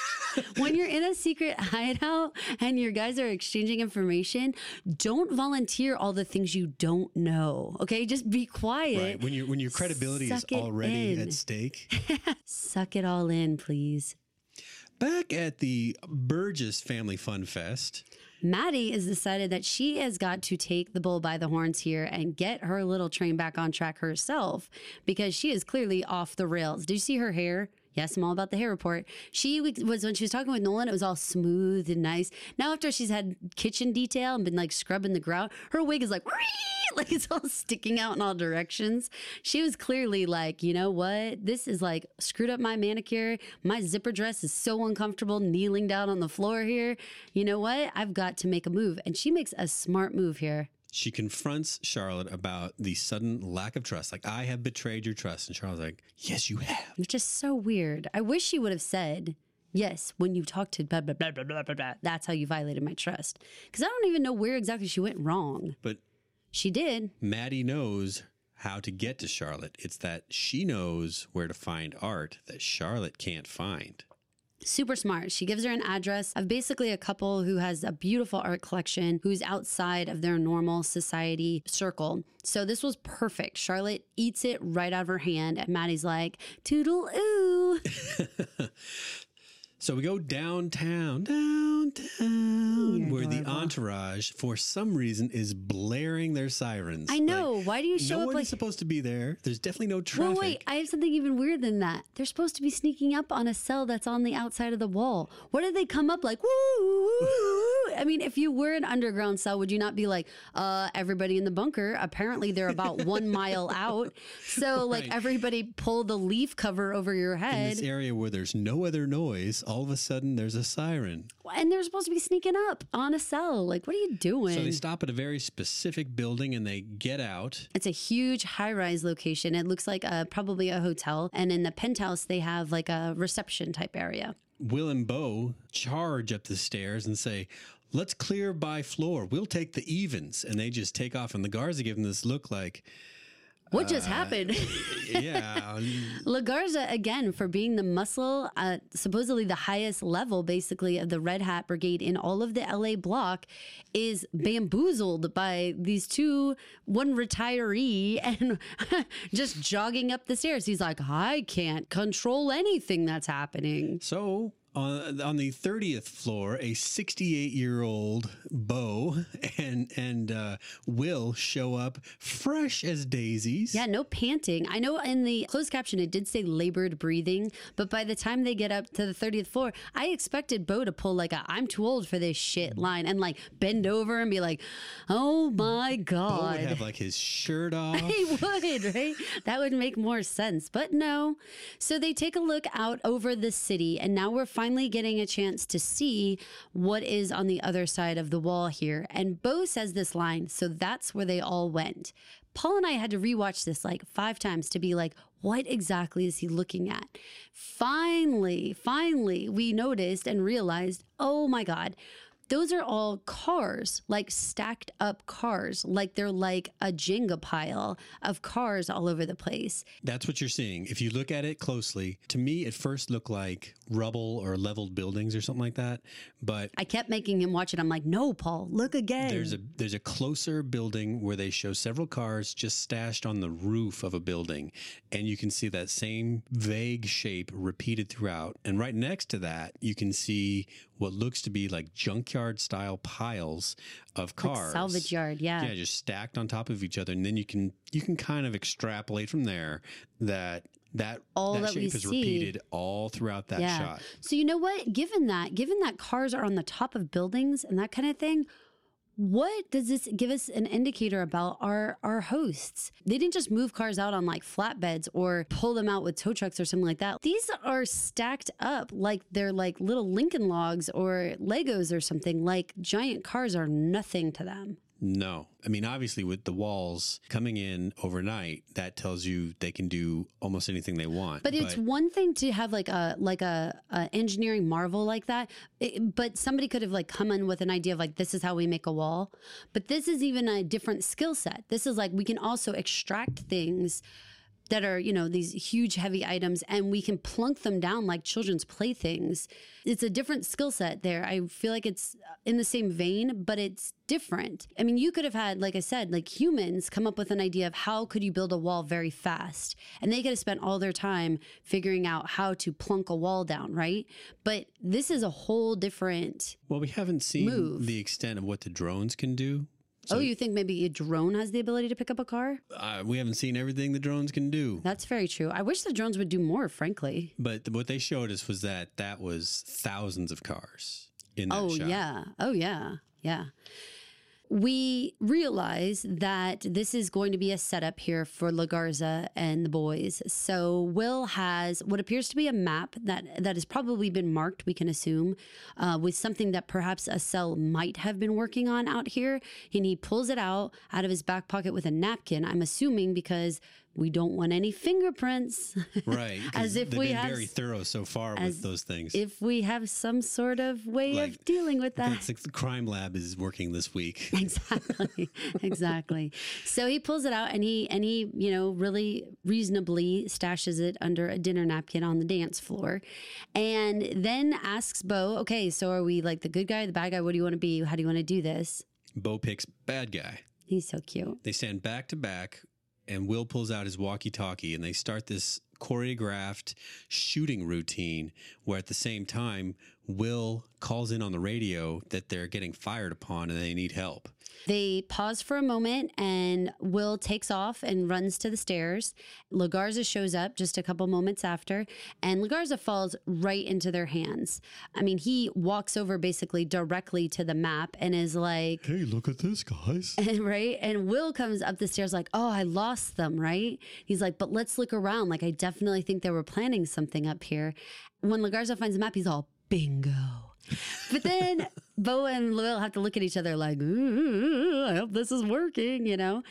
Speaker 3: When you're in a secret hideout and your guys are exchanging information, don't volunteer all the things you don't know. Okay, just be quiet.
Speaker 2: Right. When your credibility is already at stake.
Speaker 3: Suck it all in, please.
Speaker 2: Back at the Burgess Family Fun Fest,
Speaker 3: Maddie has decided that she has got to take the bull by the horns here and get her little train back on track herself, because she is clearly off the rails. Did you see her hair? Yes, I'm all about the hair report. She was, when she was talking with Nolan, it was all smooth and nice. Now, after she's had kitchen detail and been like scrubbing the grout, her wig is like it's all sticking out in all directions. She was clearly like, you know what? This is like screwed up my manicure. My zipper dress is so uncomfortable kneeling down on the floor here. You know what? I've got to make a move. And she makes a smart move here.
Speaker 2: She confronts Charlotte about the sudden lack of trust. Like, I have betrayed your trust. And Charlotte's like, yes, you have.
Speaker 3: Which is so weird. I wish she would have said, yes, when you talked to blah, blah, blah, blah, blah, blah, blah, that's how you violated my trust. Because I don't even know where exactly she went wrong.
Speaker 2: But
Speaker 3: she did.
Speaker 2: Maddie knows how to get to Charlotte. It's that she knows where to find art that Charlotte can't find.
Speaker 3: Super smart. She gives her an address of basically a couple who has a beautiful art collection, who's outside of their normal society circle. So this was perfect. Charlotte eats it right out of her hand, and Maddie's like, toodle ooh.
Speaker 2: So we go downtown, where the entourage, for some reason, is blaring their sirens.
Speaker 3: I know. Like, why do you show up like...
Speaker 2: No one is supposed to be there. There's definitely no traffic.
Speaker 3: Well, wait. I have something even weirder than that. They're supposed to be sneaking up on a cell that's on the outside of the wall. What did they come up like, woo, woo, woo? I mean, if you were an underground cell, would you not be like, everybody in the bunker, apparently they're about 1 mile out. So, like,
Speaker 2: right.
Speaker 3: Everybody pull the leaf cover over your head.
Speaker 2: In this area where there's no other noise, all of a sudden there's a siren.
Speaker 3: And they're supposed to be sneaking up on a cell. Like, what are you doing?
Speaker 2: So they stop at a very specific building and they get out.
Speaker 3: It's a huge high-rise location. It looks like probably a hotel. And in the penthouse, they have like a reception type area.
Speaker 2: Will and Bo charge up the stairs and say, let's clear by floor. We'll take the evens. And they just take off. And the Garza give them this look like,
Speaker 3: what just happened?
Speaker 2: Yeah.
Speaker 3: La Garza, again, for being the muscle, supposedly the highest level, basically, of the Red Hat Brigade in all of the LA block, is bamboozled by these two, one retiree, and just jogging up the stairs. He's like, I can't control anything that's happening.
Speaker 2: So on the 30th floor, a 68-year-old Bo and Will show up fresh as daisies.
Speaker 3: Yeah, no panting. I know in the closed caption it did say labored breathing, but by the time they get up to the 30th floor, I expected Bo to pull like a I'm too old for this shit line and like bend over and be like, oh my God.
Speaker 2: Bo would have like his shirt off.
Speaker 3: He would, right? That would make more sense, but no. So they take a look out over the city, and now we're finally getting a chance to see what is on the other side of the wall here. And Bo says this line, so that's where they all went. Paul and I had to rewatch this like 5 times to be like, what exactly is he looking at? Finally, we noticed and realized, oh my God, those are all cars, like stacked up cars, like they're like a Jenga pile of cars all over the place.
Speaker 2: That's what you're seeing. If you look at it closely, to me, it first looked like rubble or leveled buildings or something like that. But
Speaker 3: I kept making him watch it. I'm like, no, Paul, look again.
Speaker 2: There's a closer building where they show several cars just stashed on the roof of a building. And you can see that same vague shape repeated throughout. And right next to that, you can see what looks to be like junkyard style piles of cars.
Speaker 3: Like salvage yard, yeah.
Speaker 2: Yeah, just stacked on top of each other. And then you can kind of extrapolate from there that shape is repeated all throughout that shot.
Speaker 3: So you know what? Given that cars are on the top of buildings and that kind of thing, what does this give us an indicator about our hosts? They didn't just move cars out on like flatbeds or pull them out with tow trucks or something like that. These are stacked up like they're like little Lincoln Logs or Legos or something. Like giant cars are nothing to them.
Speaker 2: No. I mean, obviously, with the walls coming in overnight, that tells you they can do almost anything they want.
Speaker 3: But it's one thing to have like a engineering marvel like that. But somebody could have like come in with an idea of like, this is how we make a wall. But this is even a different skill set. This is like, we can also extract things that are, you know, these huge, heavy items, and we can plunk them down like children's playthings. It's a different skill set there. I feel like it's in the same vein, but it's different. I mean, you could have had, like I said, like humans come up with an idea of how could you build a wall very fast, and they could have spent all their time figuring out how to plunk a wall down, right? But this is a whole different
Speaker 2: Well, we haven't seen the extent of what the drones can do.
Speaker 3: So, you think maybe a drone has the ability to pick up a car?
Speaker 2: We haven't seen everything the drones can do.
Speaker 3: That's very true. I wish the drones would do more, frankly.
Speaker 2: But what they showed us was that was thousands of cars in that shot.
Speaker 3: Yeah. Oh, yeah. Yeah. We realize that this is going to be a setup here for LaGarza and the boys. So Will has what appears to be a map that has probably been marked, we can assume, with something that perhaps Acel might have been working on out here. And he pulls it out of his back pocket with a napkin, I'm assuming because we don't want any fingerprints.
Speaker 2: Right.
Speaker 3: As if
Speaker 2: they've
Speaker 3: we
Speaker 2: been
Speaker 3: have
Speaker 2: very thorough so far with those things.
Speaker 3: If we have some sort of way of dealing with that.
Speaker 2: It's like the crime lab is working this week.
Speaker 3: Exactly. So he pulls it out and he, you know, really reasonably stashes it under a dinner napkin on the dance floor, and then asks Bo, okay, so are we like the good guy, the bad guy? What do you want to be? How do you want to do this?
Speaker 2: Bo picks bad guy.
Speaker 3: He's so cute.
Speaker 2: They stand back to back, and Will pulls out his walkie-talkie, and they start this choreographed shooting routine where at the same time, Will calls in on the radio that they're getting fired upon and they need help.
Speaker 3: They pause for a moment and Will takes off and runs to the stairs. LaGarza shows up just a couple moments after, and LaGarza falls right into their hands. I mean, he walks over basically directly to the map and is like,
Speaker 2: hey, look at this, guys.
Speaker 3: Right? And Will comes up the stairs like, oh, I lost them, right? He's like, but let's look around. Like, I definitely think they were planning something up here. When LaGarza finds the map, he's all, bingo. But then Bo and Will have to look at each other like, ooh, I hope this is working, you know?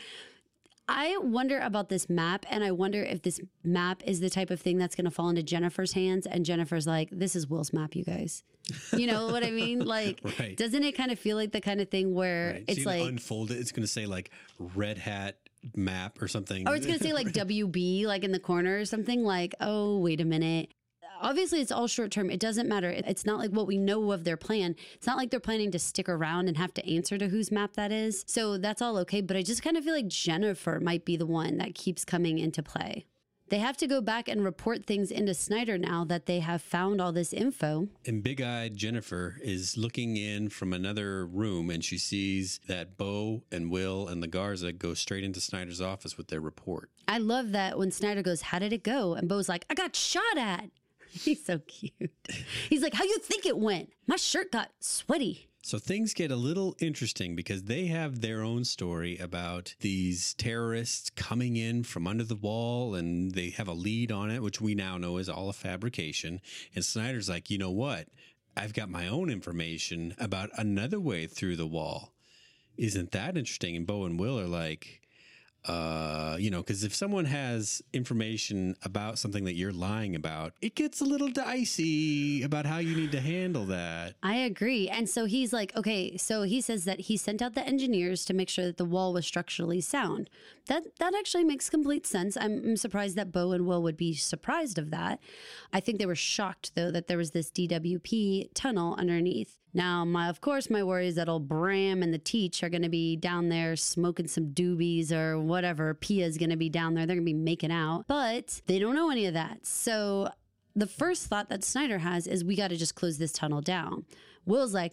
Speaker 3: I wonder about this map, and I wonder if this map is the type of thing that's going to fall into Jennifer's hands, and Jennifer's like, this is Will's map, you guys. You know what I mean? Like,
Speaker 2: right.
Speaker 3: Doesn't it kind of feel like the kind of thing where it's like...
Speaker 2: unfold it, it's going to say like Red Hat map or something.
Speaker 3: Or it's going to say like WB, like in the corner or something like, oh, wait a minute. Obviously, it's all short term. It doesn't matter. It's not like what we know of their plan. It's not like they're planning to stick around and have to answer to whose map that is. So that's all okay. But I just kind of feel like Jennifer might be the one that keeps coming into play. They have to go back and report things into Snyder now that they have found all this info.
Speaker 2: And big-eyed Jennifer is looking in from another room, and she sees that Bo and Will and LaGarza go straight into Snyder's office with their report.
Speaker 3: I love that when Snyder goes, how did it go? And Bo's like, I got shot at. He's so cute. He's like, how you think it went? My shirt got sweaty.
Speaker 2: So things get a little interesting because they have their own story about these terrorists coming in from under the wall, and they have a lead on it, which we now know is all a fabrication. And Snyder's like, you know what? I've got my own information about another way through the wall. Isn't that interesting? And Bo and Will are like, Because if someone has information about something that you're lying about, it gets a little dicey about how you need to handle that.
Speaker 3: I agree. And so he's like, okay, so he says that he sent out the engineers to make sure that the wall was structurally sound. That actually makes complete sense. I'm surprised that Bo and Will would be surprised of that. I think they were shocked, though, that there was this DWP tunnel underneath. Now, of course, my worry is that old Bram and the Teach are going to be down there smoking some doobies or whatever. Pia's going to be down there. They're going to be making out. But they don't know any of that. So the first thought that Snyder has is we got to just close this tunnel down. Will's like,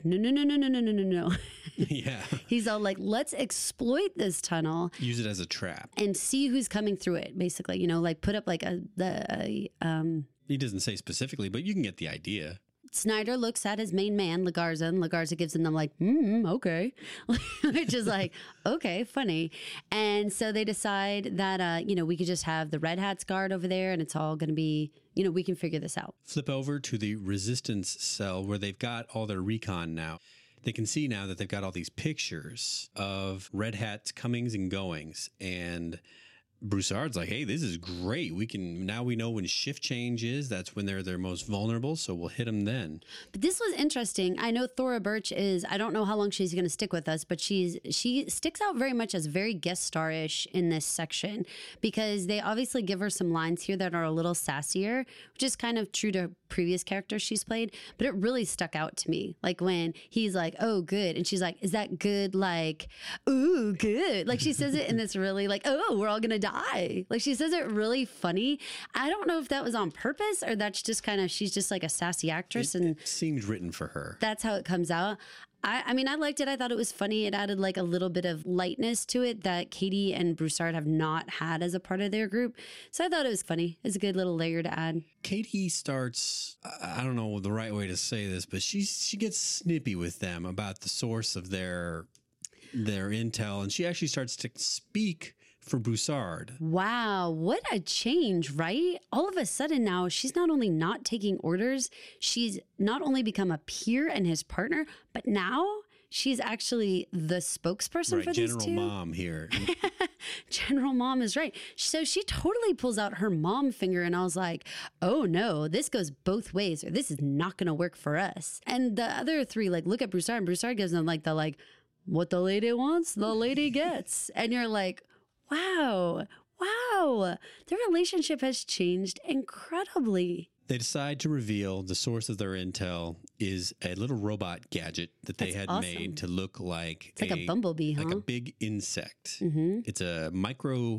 Speaker 3: no.
Speaker 2: Yeah.
Speaker 3: He's all like, let's exploit this tunnel.
Speaker 2: Use it as a trap.
Speaker 3: And see who's coming through it, basically. Like put up like
Speaker 2: He doesn't say specifically, but you can get the idea.
Speaker 3: Snyder looks at his main man, Lagarza, and Lagarza gives him the like, okay, which is like, okay, funny. And so they decide that, we could just have the Red Hats guard over there and it's all going to be, we can figure this out.
Speaker 2: Flip over to the resistance cell where they've got all their recon now. They can see now that they've got all these pictures of Red Hats comings and goings, and Broussard's like, hey, this is great. Now we know when shift change is. That's when they're their most vulnerable, so we'll hit them then.
Speaker 3: But this was interesting. I know Thora Birch I don't know how long she's going to stick with us, but she sticks out very much as very guest star-ish in this section because they obviously give her some lines here that are a little sassier, which is kind of true to previous characters she's played, but it really stuck out to me. Like when he's like, oh, good. And she's like, is that good? Like, ooh, good. Like she says it in this really like, oh, we're all going to die. Like she says it really funny. I don't know if that was on purpose or that's just kind of, she's just like a sassy actress.
Speaker 2: It seemed written for her.
Speaker 3: That's how it comes out. I mean, I liked it. I thought it was funny. It added like a little bit of lightness to it that Katie and Broussard have not had as a part of their group. So I thought it was funny. It's a good little layer to add.
Speaker 2: Katie starts, I don't know the right way to say this, but she gets snippy with them about the source of their intel. And she actually starts to speak for Broussard.
Speaker 3: Wow, what a change, right? All of a sudden now, she's not only not taking orders, she's not only become a peer and his partner, but now she's actually the spokesperson for these two.
Speaker 2: General Mom here.
Speaker 3: General Mom is right. So she totally pulls out her mom finger and I was like, oh no, this goes both ways or this is not going to work for us. And the other three like look at Broussard and Broussard gives them like what the lady wants, the lady gets. And you're like, wow, their relationship has changed incredibly.
Speaker 2: They decide to reveal the source of their intel is a little robot gadget that they had made to look like
Speaker 3: it's like a bumblebee,
Speaker 2: like a big insect.
Speaker 3: Mm-hmm.
Speaker 2: It's a micro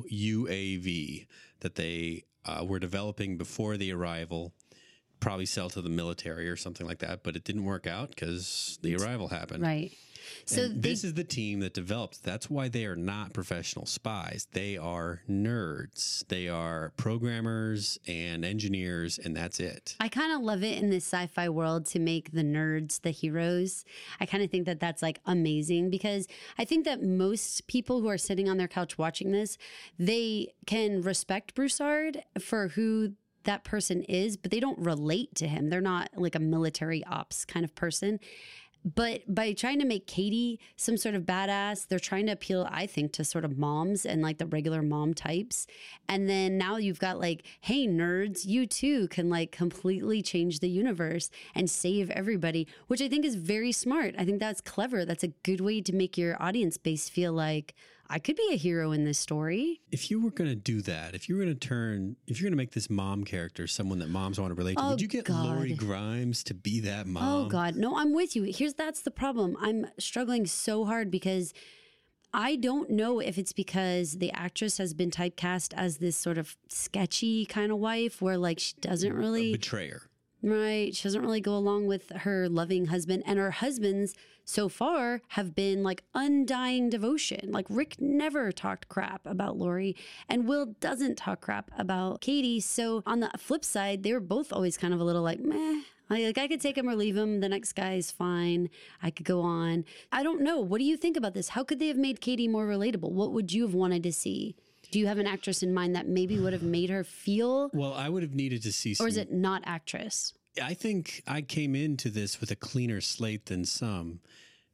Speaker 2: UAV that they were developing before the arrival. Probably sell to the military or something like that, but it didn't work out because the arrival happened.
Speaker 3: Right. So
Speaker 2: this is the team that developed. That's why they are not professional spies. They are nerds. They are programmers and engineers, and that's it.
Speaker 3: I kind of love it in this sci-fi world to make the nerds the heroes. I kind of think that that's like amazing because I think that most people who are sitting on their couch watching this, they can respect Broussard for who that person is, but they don't relate to him. They're not like a military ops kind of person. But by trying to make Katie some sort of badass, they're trying to appeal, I think, to sort of moms and like the regular mom types. And then now you've got like, hey, nerds, you too can like completely change the universe and save everybody, which I think is very smart. I think that's clever. That's a good way to make your audience base feel like, I could be a hero in this story.
Speaker 2: If you were going to do that, if you were going to make this mom character someone that moms want to relate to, would you get Lori Grimes to be that mom?
Speaker 3: Oh God, no, I'm with you. That's the problem. I'm struggling so hard because I don't know if it's because the actress has been typecast as this sort of sketchy kind of wife where like she doesn't really...
Speaker 2: A betrayer.
Speaker 3: Right. She doesn't really go along with her loving husband. And her husbands so far have been like undying devotion. Like Rick never talked crap about Lori and Will doesn't talk crap about Katie. So on the flip side, they were both always kind of a little like, meh. Like I could take him or leave him. The next guy is fine. I could go on. I don't know. What do you think about this? How could they have made Katie more relatable? What would you have wanted to see? Do you have an actress in mind that maybe would have made her feel?
Speaker 2: Well, I would have needed to see some...
Speaker 3: Or is it not actress?
Speaker 2: I think I came into this with a cleaner slate than some.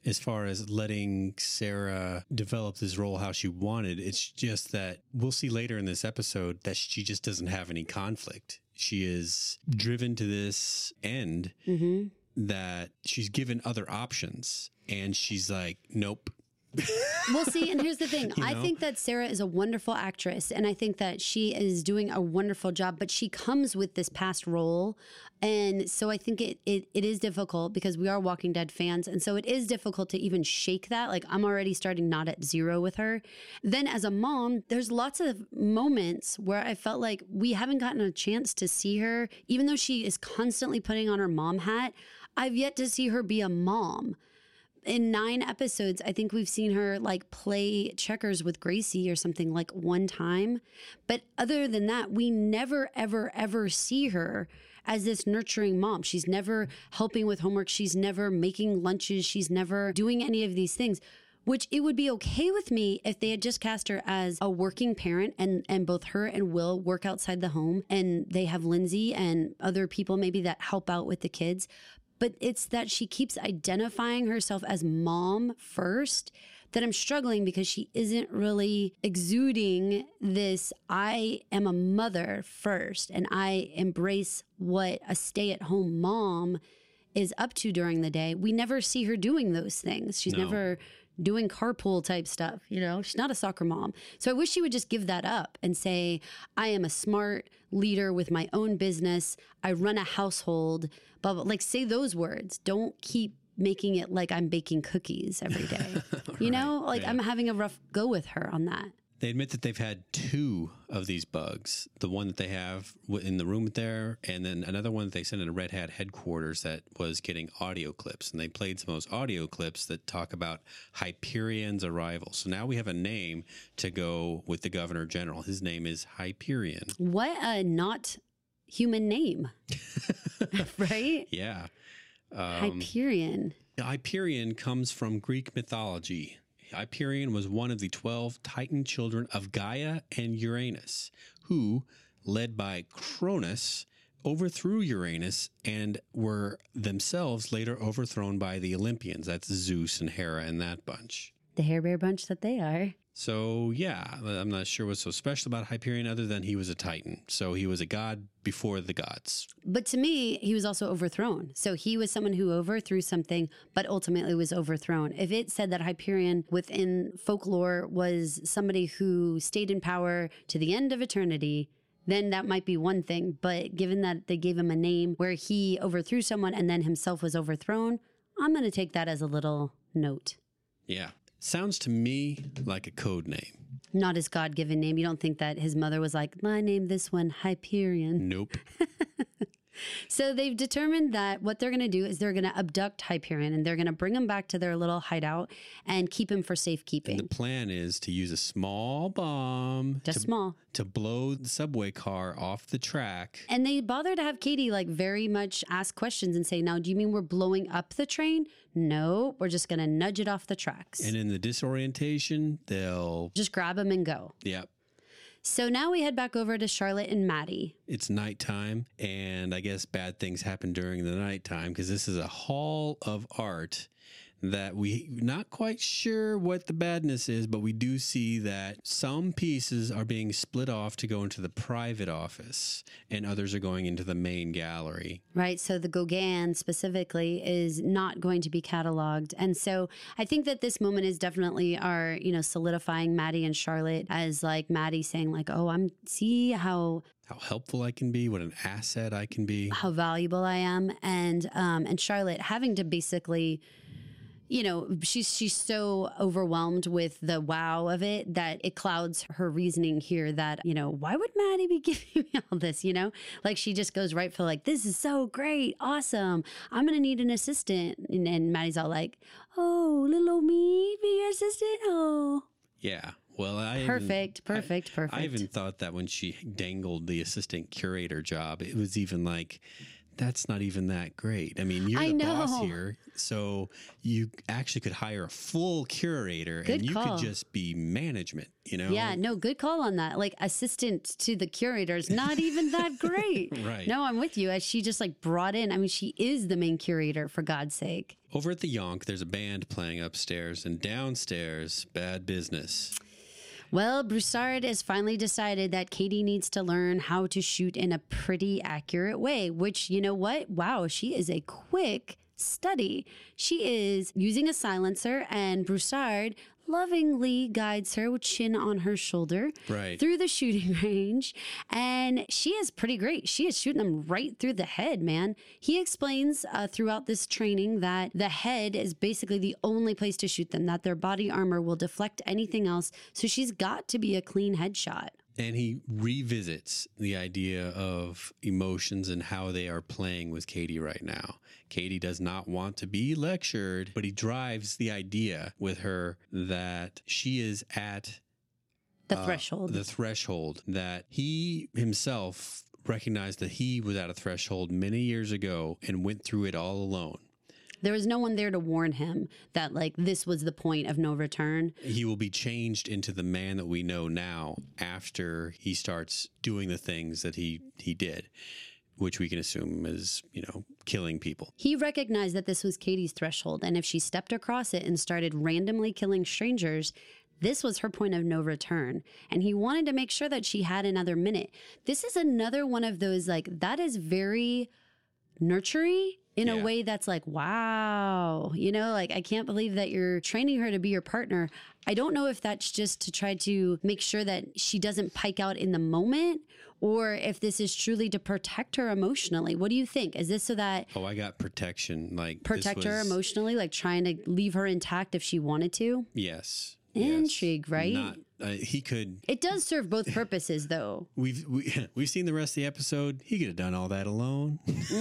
Speaker 2: as far as letting Sarah develop this role how she wanted. It's just that we'll see later in this episode that she just doesn't have any conflict. She is driven to this end that she's given other options, and she's like, nope.
Speaker 3: Well, see, and here's the thing. I think that Sarah is a wonderful actress, and I think that she is doing a wonderful job, but she comes with this past role. And so I think it is difficult because we are Walking Dead fans. And so it is difficult to even shake that. Like, I'm already starting not at zero with her. Then as a mom, there's lots of moments where I felt like we haven't gotten a chance to see her, even though she is constantly putting on her mom hat. I've yet to see her be a mom. In 9 episodes, I think we've seen her like play checkers with Gracie or something like one time. But other than that, we never, ever, ever see her as this nurturing mom. She's never helping with homework. She's never making lunches. She's never doing any of these things, which it would be okay with me if they had just cast her as a working parent and both her and Will work outside the home and they have Lindsay and other people maybe that help out with the kids. But it's that she keeps identifying herself as mom first that I'm struggling because she isn't really exuding this, I am a mother first and I embrace what a stay-at-home mom is up to during the day. We never see her doing those things. She's never doing carpool type stuff, she's not a soccer mom. So I wish she would just give that up and say, I am a smart leader with my own business. I run a household, blah, blah. Like, say those words. Don't keep making it like I'm baking cookies every day. I'm having a rough go with her on that.
Speaker 2: They admit that they've had 2 of these bugs. The one that they have in the room there, and then another one that they sent into Red Hat headquarters that was getting audio clips. And they played some of those audio clips that talk about Hyperion's arrival. So now we have a name to go with the Governor General. His name is Hyperion.
Speaker 3: What a not human name, right?
Speaker 2: Yeah.
Speaker 3: Hyperion.
Speaker 2: Hyperion comes from Greek mythology. Hyperion was one of the 12 Titan children of Gaia and Uranus, who, led by Cronus, overthrew Uranus and were themselves later overthrown by the Olympians. That's Zeus and Hera and that bunch.
Speaker 3: The Hair Bear bunch that they are.
Speaker 2: So, yeah, I'm not sure what's so special about Hyperion other than he was a Titan. So he was a god before the gods.
Speaker 3: But to me, he was also overthrown. So he was someone who overthrew something, but ultimately was overthrown. If it said that Hyperion within folklore was somebody who stayed in power to the end of eternity, then that might be one thing. But given that they gave him a name where he overthrew someone and then himself was overthrown, I'm going to take that as a little note.
Speaker 2: Yeah. Sounds to me like a code name.
Speaker 3: Not his God-given name. You don't think that his mother was like, I named this one Hyperion.
Speaker 2: Nope.
Speaker 3: So they've determined that what they're going to do is they're going to abduct Hyperion and they're going to bring him back to their little hideout and keep him for safekeeping.
Speaker 2: And the plan is to use a small bomb. To blow the subway car off the track.
Speaker 3: And they bother to have Katie very much ask questions and say, now, do you mean we're blowing up the train? No, we're just going to nudge it off the tracks.
Speaker 2: And in the disorientation, they'll
Speaker 3: just grab him and go.
Speaker 2: Yep.
Speaker 3: So now we head back over to Charlotte and Maddie.
Speaker 2: It's nighttime, and I guess bad things happen during the nighttime because this is a hall of art that we not quite sure what the badness is, but we do see that some pieces are being split off to go into the private office and others are going into the main gallery.
Speaker 3: Right. So the Gauguin specifically is not going to be cataloged. And so I think that this moment is definitely our, solidifying Maddie and Charlotte as Maddie saying oh, see how
Speaker 2: helpful I can be, what an asset I can be,
Speaker 3: how valuable I am. And Charlotte having to basically, she's so overwhelmed with the wow of it that it clouds her reasoning here that, why would Maddie be giving me all this, she just goes right for this is so great. Awesome. I'm going to need an assistant. And Maddie's all oh, little old me be your assistant. Oh,
Speaker 2: yeah. Well,
Speaker 3: perfect.
Speaker 2: I even thought that when she dangled the assistant curator job, it was even that's not even that great. I mean, you're
Speaker 3: I
Speaker 2: the
Speaker 3: know.
Speaker 2: boss here, so you actually could hire a full curator
Speaker 3: Good
Speaker 2: and you
Speaker 3: call.
Speaker 2: could just be management, you know?
Speaker 3: Yeah, no, good call on that. Like assistant to the curator is not even that great.
Speaker 2: Right.
Speaker 3: No, I'm with you. As she just like brought in, I mean, she is the main curator for God's sake.
Speaker 2: Over at the Yonk, there's a band playing upstairs, and downstairs, bad business.
Speaker 3: Well, Broussard has finally decided that Katie needs to learn how to shoot in a pretty accurate way, which, you know what? Wow, she is a quick study. She is using a silencer, and Broussard lovingly guides her with chin on her shoulder
Speaker 2: Right.
Speaker 3: through the shooting range. And she is pretty great. She is shooting them right through the head, man. He explains throughout this training that the head is basically the only place to shoot them, that their body armor will deflect anything else. So she's got to be a clean headshot.
Speaker 2: And he revisits the idea of emotions and how they are playing with Katie right now. Katie does not want to be lectured, but he drives the idea with her that she is at
Speaker 3: The threshold.
Speaker 2: the threshold, that he himself recognized that he was at a threshold many years ago and went through it all alone.
Speaker 3: There was no one there to warn him that, like, this was the point of no return.
Speaker 2: He will be changed into the man that we know now after he starts doing the things that he did, which we can assume is, you know, killing people.
Speaker 3: He recognized that this was Katie's threshold, and if she stepped across it and started randomly killing strangers, this was her point of no return. And he wanted to make sure that she had another minute. This is another one of those, like, that is very nurturing in a
Speaker 2: Yeah.
Speaker 3: way that's like, wow, you know, like, I can't believe that you're training her to be your partner. I don't know if that's just to try to make sure that she doesn't pike out in the moment, or if this is truly to protect her emotionally. What do you think? Is this so that
Speaker 2: Oh, I got protection. Like
Speaker 3: protect her
Speaker 2: this was-
Speaker 3: emotionally, like trying to leave her intact if she wanted to?
Speaker 2: Yes.
Speaker 3: Intrigue, right?
Speaker 2: Not, he could.
Speaker 3: It does serve both purposes, though.
Speaker 2: We've seen the rest of the episode. He could have done all that alone.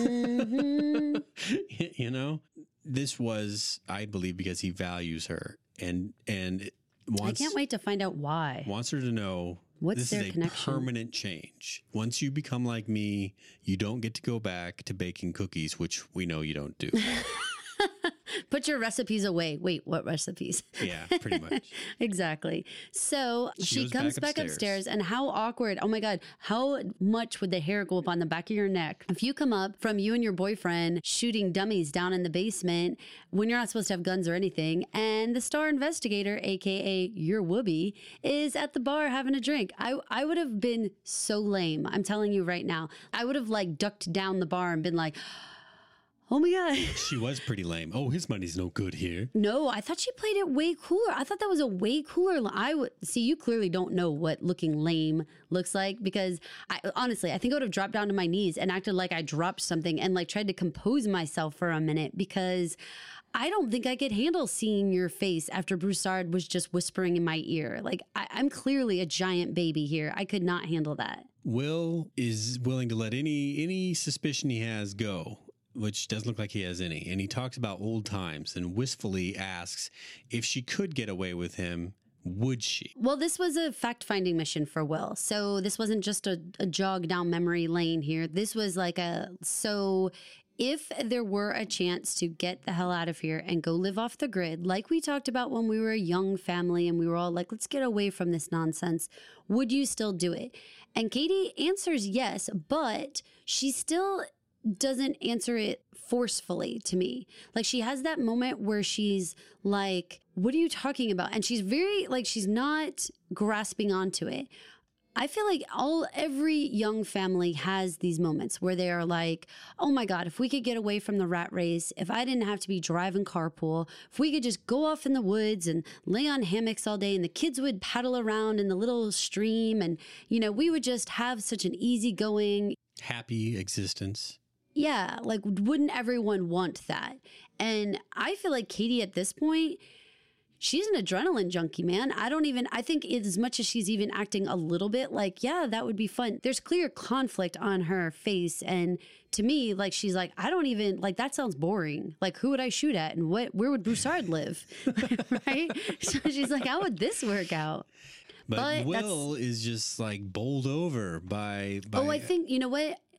Speaker 2: You know, this was, I believe, because he values her and wants.
Speaker 3: I can't wait to find out why.
Speaker 2: Wants her to know.
Speaker 3: What's
Speaker 2: this
Speaker 3: their
Speaker 2: is a
Speaker 3: connection?
Speaker 2: permanent change. Once you become like me, you don't get to go back to baking cookies, which we know you don't do.
Speaker 3: Put your recipes away. Wait, what recipes?
Speaker 2: Yeah, pretty much.
Speaker 3: Exactly. So she
Speaker 2: goes
Speaker 3: comes
Speaker 2: back
Speaker 3: back upstairs, and how awkward. Oh my God. How much would the hair go up on the back of your neck? If you come up from you and your boyfriend shooting dummies down in the basement when you're not supposed to have guns or anything, and the star investigator, AKA your whoopee, is at the bar having a drink. I would have been so lame. I'm telling you right now. I would have like ducked down the bar and been like, oh my God.
Speaker 2: She was pretty lame. Oh, his money's no good here.
Speaker 3: No, I thought she played it way cooler. I thought that was a way cooler. I would see, you clearly don't know what looking lame looks like, because honestly, I think I would have dropped down to my knees and acted like I dropped something and like tried to compose myself for a minute, because I don't think I could handle seeing your face after Broussard was just whispering in my ear. Like, I'm clearly a giant baby here. I could not handle that.
Speaker 2: Will is willing to let any suspicion he has go, which doesn't look like he has any. And he talks about old times and wistfully asks if she could get away with him, would she?
Speaker 3: Well, this was a fact-finding mission for Will. So this wasn't just a jog down memory lane here. This was like so if there were a chance to get the hell out of here and go live off the grid, like we talked about when we were a young family and we were all like, let's get away from this nonsense, would you still do it? And Katie answers yes, but she still doesn't answer it forcefully to me. Like, she has that moment where she's like, what are you talking about? And she's very like, she's not grasping onto it. I feel like every young family has these moments where they are like, oh my God, if we could get away from the rat race, if I didn't have to be driving carpool, if we could just go off in the woods and lay on hammocks all day and the kids would paddle around in the little stream, and, you know, we would just have such an easygoing,
Speaker 2: Happy existence.
Speaker 3: yeah, like, wouldn't everyone want that? And I feel like Katie at this point, she's an adrenaline junkie, man. I think as much as she's even acting a little bit like, yeah, that would be fun, there's clear conflict on her face. And to me, like, she's like, I don't even, like, that sounds boring. Like, who would I shoot at? And where would Broussard live? Right? So she's like, how would this work out?
Speaker 2: But
Speaker 3: But
Speaker 2: Will is just like bowled over by
Speaker 3: Oh, I think, you know what?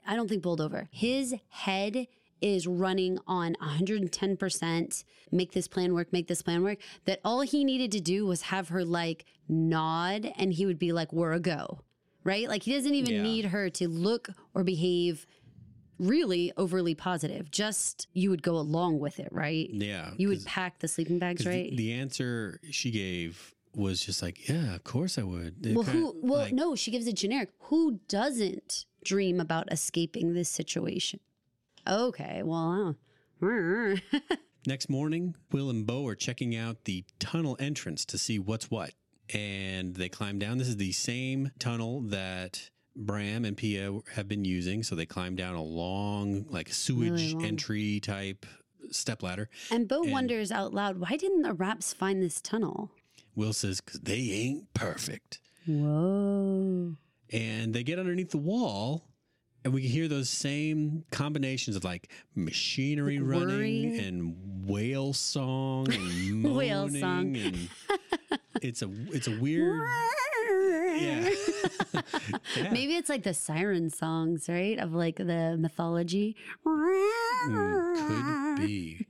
Speaker 3: I don't think bowled over. His head is running on 110%, make this plan work, that all he needed to do was have her like nod and he would be like, we're a go, right? Like he doesn't even need her to look or behave really overly positive. Just you would go along with it, right?
Speaker 2: Yeah.
Speaker 3: You would pack the sleeping bags, right?
Speaker 2: The answer she gave was just like, yeah, of course I would.
Speaker 3: No, she gives it generic. Who doesn't dream about escaping this situation? Okay, well,
Speaker 2: Next morning, Will and Bo are checking out the tunnel entrance to see what's what. And they climb down. This is the same tunnel that Bram and Pia have been using. So they climb down a long, like sewage entry type stepladder.
Speaker 3: And Bo wonders out loud, why didn't the Raps find this tunnel?
Speaker 2: Will says, because they ain't perfect.
Speaker 3: Whoa.
Speaker 2: And they get underneath the wall. And we can hear those same combinations of like machinery running and whale song and moaning.
Speaker 3: Whale song.
Speaker 2: And it's a weird. Yeah.
Speaker 3: Maybe it's like the siren songs, right? Of like the mythology.
Speaker 2: Could be.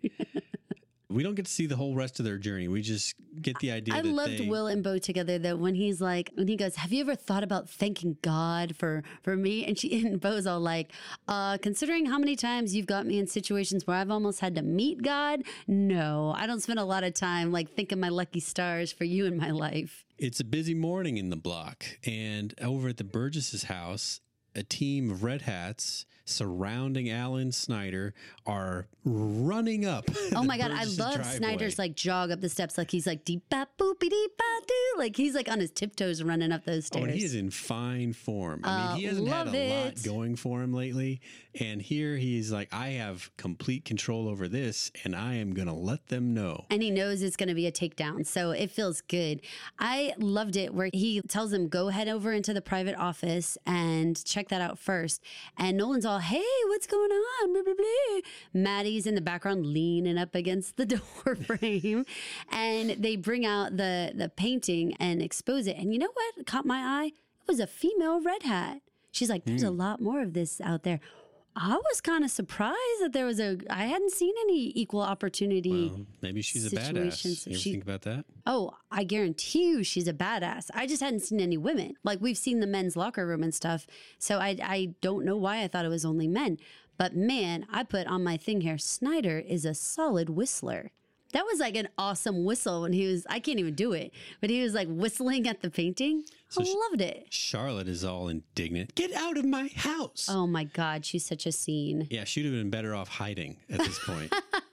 Speaker 2: We don't get to see the whole rest of their journey. We just get the idea.
Speaker 3: I loved Will and Bo together though, when he goes, have you ever thought about thanking God for me? And Bo's all like, considering how many times you've got me in situations where I've almost had to meet God, no, I don't spend a lot of time like thinking my lucky stars for you in my life.
Speaker 2: It's a busy morning in the block, and over at the Burgess's house, a team of red hats surrounding Alan Snyder are running up.
Speaker 3: Oh my God, I love driveway. Snyder's like jog up the steps, like he's like deep bap boopy deep bap doo, like he's like on his tiptoes running up those stairs.
Speaker 2: Oh, and he is in fine form. I mean, he hasn't had a lot going for him lately, and here he's like, I have complete control over this, and I am gonna let them know. And
Speaker 3: he knows it's gonna be a takedown, so it feels good. I loved it where he tells him go head over into the private office and check that out first, and Nolan's all, hey, what's going on? Blah, blah, blah. Maddie's in the background leaning up against the door frame, and they bring out the painting and expose it. And you know what caught my eye? It was a female red hat. She's like, there's a lot more of this out there. I was kind of surprised that I hadn't seen any equal opportunity.
Speaker 2: Well, maybe she's a badass. You ever think about that?
Speaker 3: Oh, I guarantee you she's a badass. I just hadn't seen any women. Like we've seen the men's locker room and stuff. So I don't know why I thought it was only men. But man, I put on my thing here, Snyder is a solid whistler. That was like an awesome whistle when I can't even do it, but he was like whistling at the painting. So I loved it.
Speaker 2: Charlotte is all indignant. Get out of my house.
Speaker 3: Oh my God, she's such a scene.
Speaker 2: Yeah, she'd have been better off hiding at this point.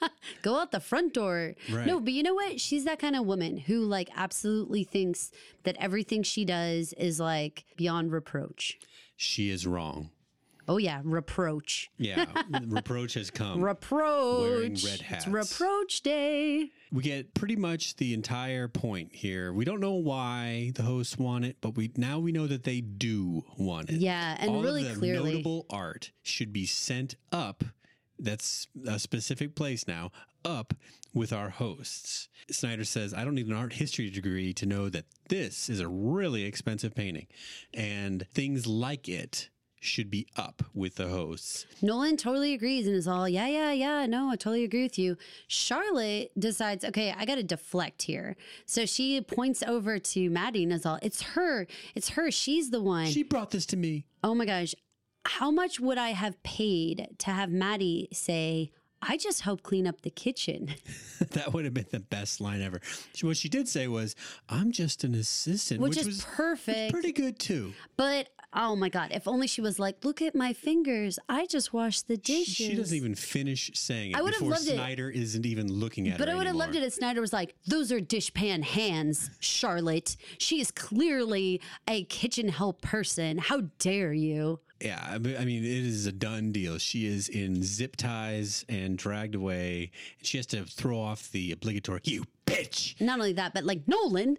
Speaker 3: Go out the front door.
Speaker 2: Right.
Speaker 3: No, but you know what? She's that kind of woman who like absolutely thinks that everything she does is like beyond reproach.
Speaker 2: She is wrong.
Speaker 3: Oh, yeah. Reproach.
Speaker 2: Yeah. Reproach has come.
Speaker 3: Reproach.
Speaker 2: Wearing red hats.
Speaker 3: It's Reproach Day.
Speaker 2: We get pretty much the entire point here. We don't know why the hosts want it, but we know that they do want it.
Speaker 3: Yeah. And
Speaker 2: all
Speaker 3: really
Speaker 2: of the
Speaker 3: clearly.
Speaker 2: Notable art should be sent up. That's a specific place now, up with our hosts. Snyder says, I don't need an art history degree to know that this is a really expensive painting, and things like it should be up with the hosts.
Speaker 3: Nolan totally agrees and is all, yeah, no, I totally agree with you. Charlotte decides, okay, I got to deflect here. So she points over to Maddie and is all, it's her. She's the one.
Speaker 2: She brought this to me.
Speaker 3: Oh my gosh. How much would I have paid to have Maddie say, I just helped clean up the kitchen?
Speaker 2: That would have been the best line ever. What she did say was, I'm just an assistant.
Speaker 3: Which was perfect.
Speaker 2: Was pretty good too.
Speaker 3: But, oh my God, if only she was like, look at my fingers. I just washed the dishes.
Speaker 2: She doesn't even finish saying it
Speaker 3: I would have
Speaker 2: before
Speaker 3: loved
Speaker 2: Snyder isn't even looking at her
Speaker 3: But I would have loved it if Snyder was like, those are dishpan hands, Charlotte. She is clearly a kitchen help person. How dare you?
Speaker 2: Yeah, I mean, it is a done deal. She is in zip ties and dragged away. And she has to throw off the obligatory, you bitch.
Speaker 3: Not only that, but like, Nolan.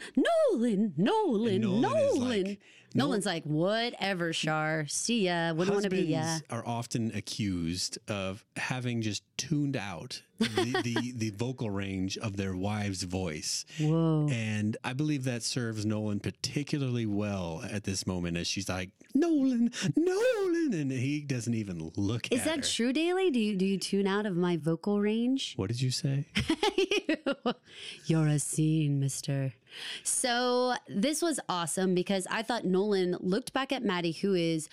Speaker 3: Nolan's like, whatever, Char. See ya. Wouldn't want to be ya.
Speaker 2: Husbands are often accused of having just tuned out the vocal range of their wife's voice.
Speaker 3: Whoa.
Speaker 2: And I believe that serves Nolan particularly well at this moment as she's like, Nolan, and he doesn't even look at her.
Speaker 3: Is that true, Daly? Do you tune out of my vocal range?
Speaker 2: What did you say?
Speaker 3: You're a scene, mister. So this was awesome because I thought Nolan looked back at Maddie, who is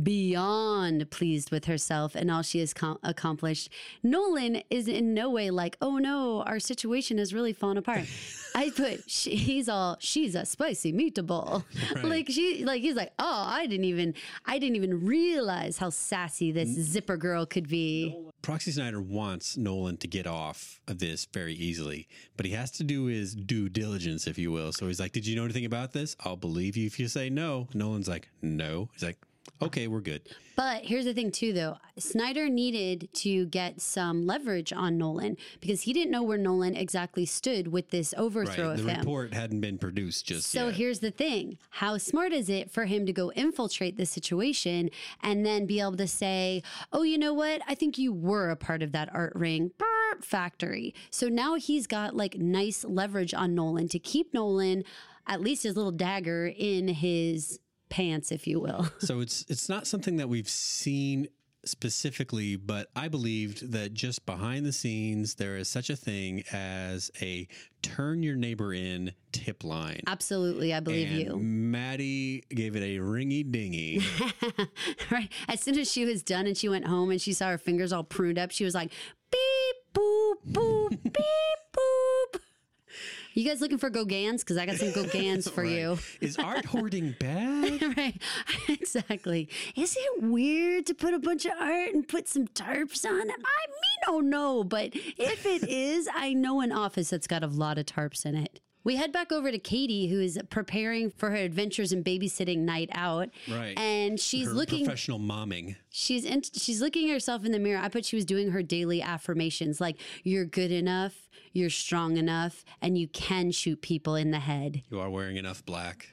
Speaker 3: beyond pleased with herself and all she has accomplished. Nolan is in no way like, oh no, our situation has really fallen apart. I put, she's a spicy meatball.
Speaker 2: Right.
Speaker 3: He's like, oh, I didn't even realize how sassy this zipper girl could be.
Speaker 2: Proxy Snyder wants Nolan to get off of this very easily, but he has to do his due diligence, if you will. So he's like, did you know anything about this? I'll believe you if you say no. Nolan's like, no. He's like, okay, we're good.
Speaker 3: But here's the thing, too, though. Snyder needed to get some leverage on Nolan because he didn't know where Nolan exactly stood with this overthrow of him.
Speaker 2: The report hadn't been produced just yet.
Speaker 3: So here's the thing. How smart is it for him to go infiltrate the situation and then be able to say, oh, you know what? I think you were a part of that art ring factory. So now he's got like nice leverage on Nolan to keep Nolan, at least his little dagger, in his pants, if you will.
Speaker 2: So it's not something that we've seen specifically, but I believed that just behind the scenes, there is such a thing as a turn your neighbor in tip line.
Speaker 3: Absolutely. I believe you.
Speaker 2: Maddie gave it a ringy dingy.
Speaker 3: Right. As soon as she was done and she went home and she saw her fingers all pruned up, she was like, beep, boop, boop, beep, boop. You guys looking for Gauguins? Because I got some Gauguins for you.
Speaker 2: Is art hoarding bad?
Speaker 3: Right. Exactly. Is it weird to put a bunch of art and put some tarps on it? I don't know. But if it is, I know an office that's got a lot of tarps in it. We head back over to Katie, who is preparing for her adventures in babysitting night out.
Speaker 2: Right.
Speaker 3: And she's
Speaker 2: her
Speaker 3: looking...
Speaker 2: professional momming.
Speaker 3: She's looking at herself in the mirror. I bet she was doing her daily affirmations like, you're good enough, you're strong enough, and you can shoot people in the head.
Speaker 2: You are wearing enough black.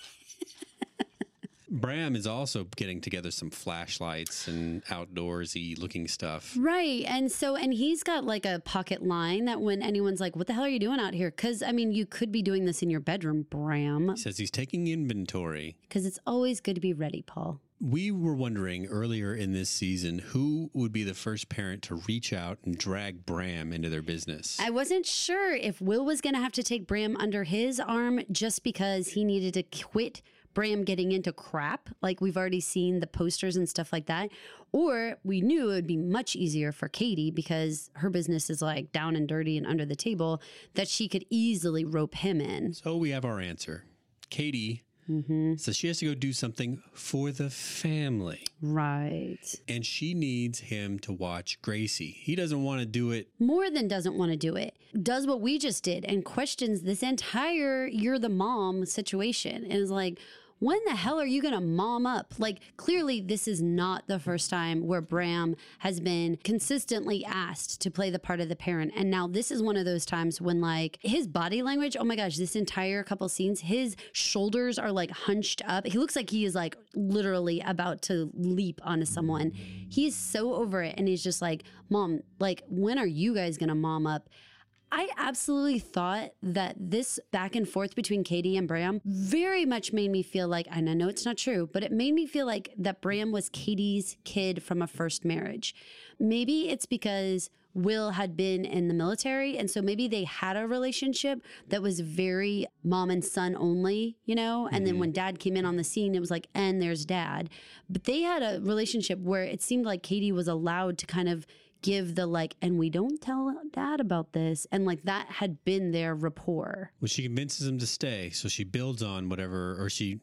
Speaker 2: Bram is also getting together some flashlights and outdoorsy looking stuff.
Speaker 3: Right. And he's got like a pocket line that when anyone's like, what the hell are you doing out here? Because, I mean, you could be doing this in your bedroom, Bram.
Speaker 2: He says he's taking inventory.
Speaker 3: Because it's always good to be ready, Paul.
Speaker 2: We were wondering earlier in this season who would be the first parent to reach out and drag Bram into their business.
Speaker 3: I wasn't sure if Will was going to have to take Bram under his arm just because he needed to quit Bram getting into crap, like we've already seen the posters and stuff like that. Or we knew it would be much easier for Katie because her business is like down and dirty and under the table, that she could easily rope him in.
Speaker 2: So we have our answer. Katie says she has to go do something for the family.
Speaker 3: Right.
Speaker 2: And she needs him to watch Gracie. He doesn't want to do it.
Speaker 3: More than doesn't want to do it. Does what we just did and questions this entire you're the mom situation. And is like, when the hell are you going to mom up? Like, clearly, this is not the first time where Bram has been consistently asked to play the part of the parent. And now this is one of those times when, like, his body language, oh my gosh, this entire couple scenes, his shoulders are, like, hunched up. He looks like he is, like, literally about to leap onto someone. He's so over it. And he's just like, Mom, like, when are you guys going to mom up? I absolutely thought that this back and forth between Katie and Bram very much made me feel like, and I know it's not true, but it made me feel like that Bram was Katie's kid from a first marriage. Maybe it's because Will had been in the military, and so maybe they had a relationship that was very mom and son only, you know? And then when dad came in on the scene, it was like, and there's dad. But they had a relationship where it seemed like Katie was allowed to kind of give the like, and we don't tell dad about this. And like that had been their rapport.
Speaker 2: Well, she convinces him to stay. So she builds on whatever, or she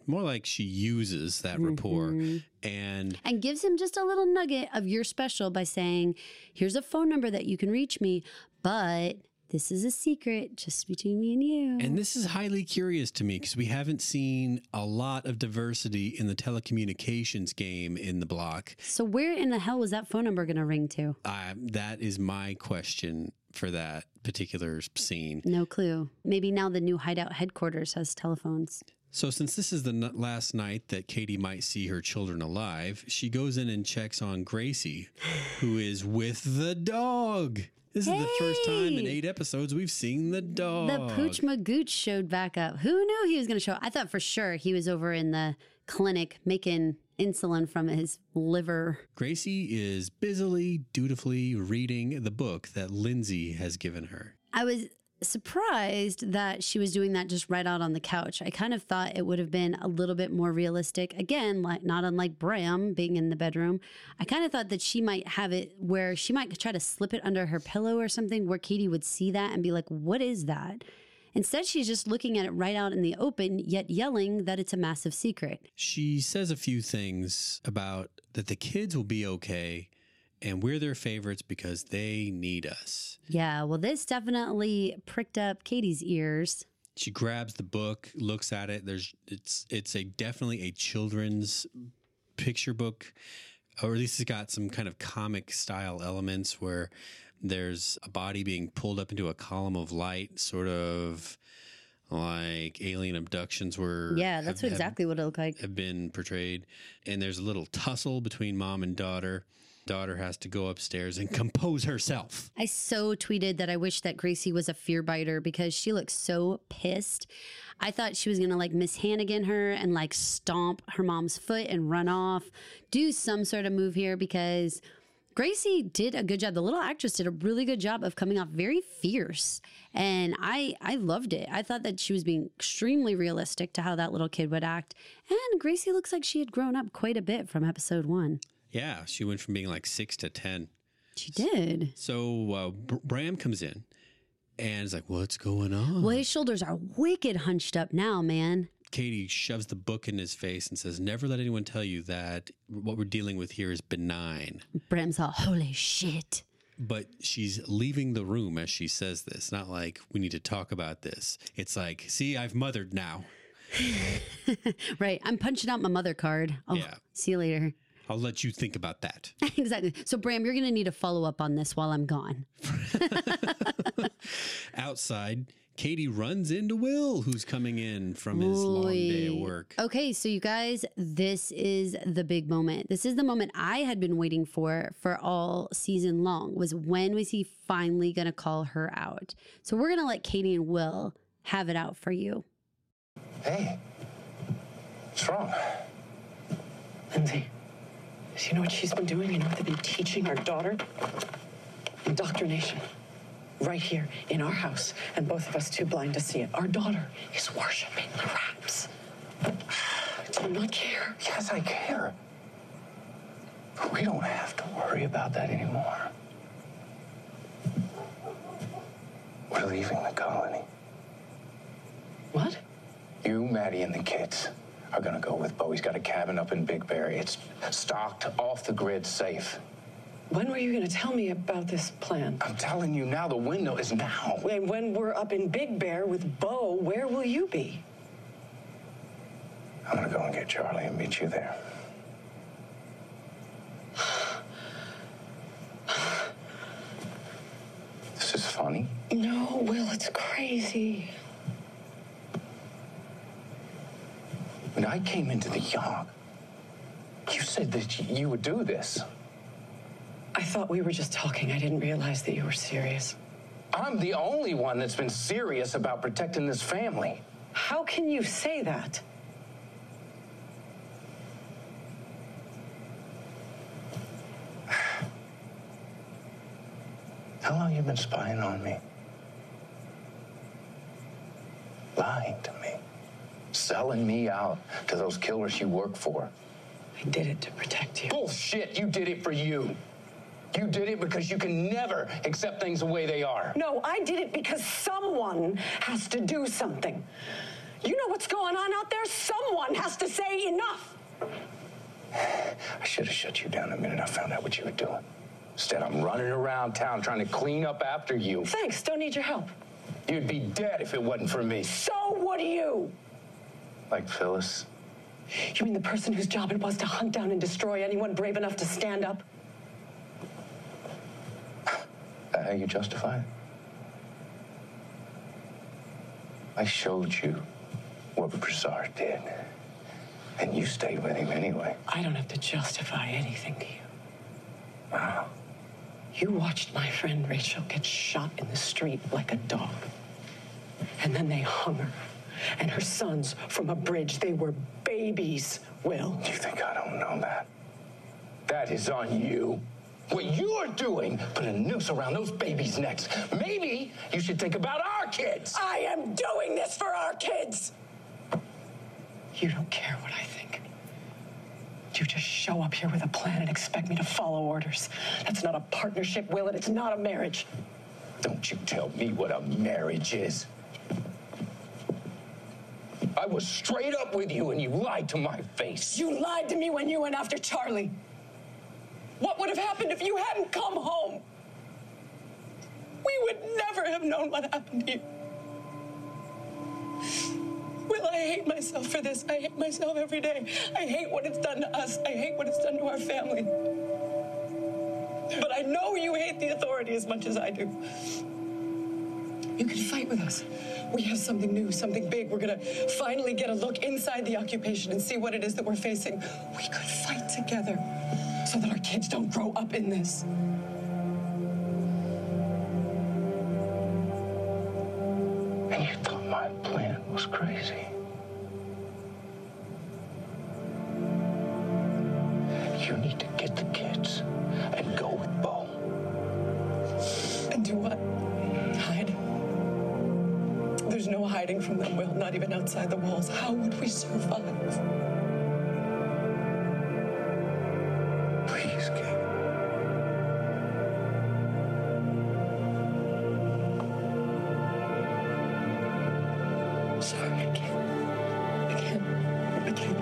Speaker 2: uses that rapport and
Speaker 3: gives him just a little nugget of you're special by saying, here's a phone number that you can reach me, but this is a secret just between me and you.
Speaker 2: And this is highly curious to me because we haven't seen a lot of diversity in the telecommunications game in the block.
Speaker 3: So where in the hell was that phone number going to ring to?
Speaker 2: That is my question for that particular scene.
Speaker 3: No clue. Maybe now the new Hideout headquarters has telephones.
Speaker 2: So since this is the last night that Katie might see her children alive, she goes in and checks on Gracie, who is with the dog. This is the first time in 8 episodes we've seen the dog.
Speaker 3: The Pooch Magooch showed back up. Who knew he was going to show up? I thought for sure he was over in the clinic making insulin from his liver.
Speaker 2: Gracie is busily, dutifully reading the book that Lindsay has given her.
Speaker 3: I was surprised that she was doing that just right out on the couch. I kind of thought it would have been a little bit more realistic. Again, like not unlike Bram being in the bedroom. I kind of thought that she might have it where she might try to slip it under her pillow or something where Katie would see that and be like, what is that? Instead, she's just looking at it right out in the open, yet yelling that it's a massive secret.
Speaker 2: She says a few things about that the kids will be okay and we're their favorites because they need us.
Speaker 3: Yeah, well, this definitely pricked up Katie's ears.
Speaker 2: She grabs the book, looks at it. It's definitely a children's picture book, or at least it's got some kind of comic style elements where there's a body being pulled up into a column of light, sort of like alien abductions were.
Speaker 3: Yeah, that's exactly what it looked like.
Speaker 2: Have been portrayed. And there's a little tussle between mom and daughter. Daughter has to go upstairs and compose herself.
Speaker 3: I so tweeted that I wish that Gracie was a fear biter because she looks so pissed. I thought she was going to like Miss Hannigan her and like stomp her mom's foot and run off, do some sort of move here because Gracie did a good job. The little actress did a really good job of coming off very fierce. And I loved it. I thought that she was being extremely realistic to how that little kid would act. And Gracie looks like she had grown up quite a bit from episode 1.
Speaker 2: Yeah, she went from being like 6 to 10.
Speaker 3: She did.
Speaker 2: So Bram comes in and is like, what's going on?
Speaker 3: Well, his shoulders are wicked hunched up now, man.
Speaker 2: Katie shoves the book in his face and says, never let anyone tell you that what we're dealing with here is benign.
Speaker 3: Bram's all, holy shit.
Speaker 2: But she's leaving the room as she says this. Not like, we need to talk about this. It's like, see, I've mothered now.
Speaker 3: Right. I'm punching out my mother card. Oh, yeah. See you later.
Speaker 2: I'll let you think about that.
Speaker 3: Exactly. So, Bram, you're going to need a follow-up on this while I'm gone.
Speaker 2: Outside, Katie runs into Will, who's coming in from his long day of work.
Speaker 3: Okay, so you guys, this is the big moment. This is the moment I had been waiting for all season long, was when was he finally going to call her out? So we're going to let Katie and Will have it out for you.
Speaker 4: Hey, what's wrong?
Speaker 5: Lindsay. Do you know what she's been doing? You know what they've been teaching our daughter? Indoctrination. Right here in our house, and both of us too blind to see it. Our daughter is worshiping the raps. Do you not care?
Speaker 4: Yes, I care. But we don't have to worry about that anymore. We're leaving the colony.
Speaker 5: What?
Speaker 4: You, Maddie, and the kids are gonna go with Bo. He's got a cabin up in Big Bear. It's stocked, off the grid, safe.
Speaker 5: When were you going to tell me about this plan?
Speaker 4: I'm telling you now, the window is now.
Speaker 5: And when we're up in Big Bear with Bo, where will you be?
Speaker 4: I'm gonna go and get Charlie and meet you there. This is funny.
Speaker 5: No, Will, it's crazy.
Speaker 4: When I came into the yacht, you said that you would do this.
Speaker 5: I thought we were just talking. I didn't realize that you were serious.
Speaker 4: I'm the only one that's been serious about protecting this family.
Speaker 5: How can you say that?
Speaker 4: How long you been spying on me? Lying to me. Selling me out to those killers you work for.
Speaker 5: I did it to protect you.
Speaker 4: Bullshit, you did it for you. You did it because you can never accept things the way they are.
Speaker 5: No, I did it because someone has to do something. You know what's going on out there? Someone has to say enough.
Speaker 4: I should have shut you down the minute I found out what you were doing. Instead, I'm running around town trying to clean up after you.
Speaker 5: Thanks, don't need your help.
Speaker 4: You'd be dead if it wasn't for me.
Speaker 5: So would you.
Speaker 4: Like Phyllis?
Speaker 5: You mean the person whose job it was to hunt down and destroy anyone brave enough to stand up?
Speaker 4: How you justify it? I showed you what Broussard did, and you stayed with him anyway.
Speaker 5: I don't have to justify anything to you.
Speaker 4: Wow.
Speaker 5: You watched my friend Rachel get shot in the street like a dog. And then they hung her. And her sons from a bridge. They were babies, Will.
Speaker 4: You think I don't know that? That is on you. What you're doing, put a noose around those babies' necks. Maybe you should think about our kids.
Speaker 5: I am doing this for our kids. You don't care what I think. You just show up here with a plan and expect me to follow orders. That's not a partnership, Will, and it's not a marriage.
Speaker 4: Don't you tell me what a marriage is. I was straight up with you and you lied to my face.
Speaker 5: You lied to me when you went after Charlie. What would have happened if you hadn't come home? We would never have known what happened to you. Will, I hate myself for this. I hate myself every day. I hate what it's done to us. I hate what it's done to our family. But I know you hate the authority as much as I do. You can fight with us. We have something new, something big. We're gonna finally get a look inside the occupation and see what it is that we're facing. We could fight together so that our kids don't grow up in this.
Speaker 4: And you thought my plan was crazy. You need to get the kids and go with Bo.
Speaker 5: And do what? Hide? There's no hiding from them, Will, not even outside the walls. How would we survive?
Speaker 4: Please, Kate.
Speaker 5: Sorry, I can't. I can't.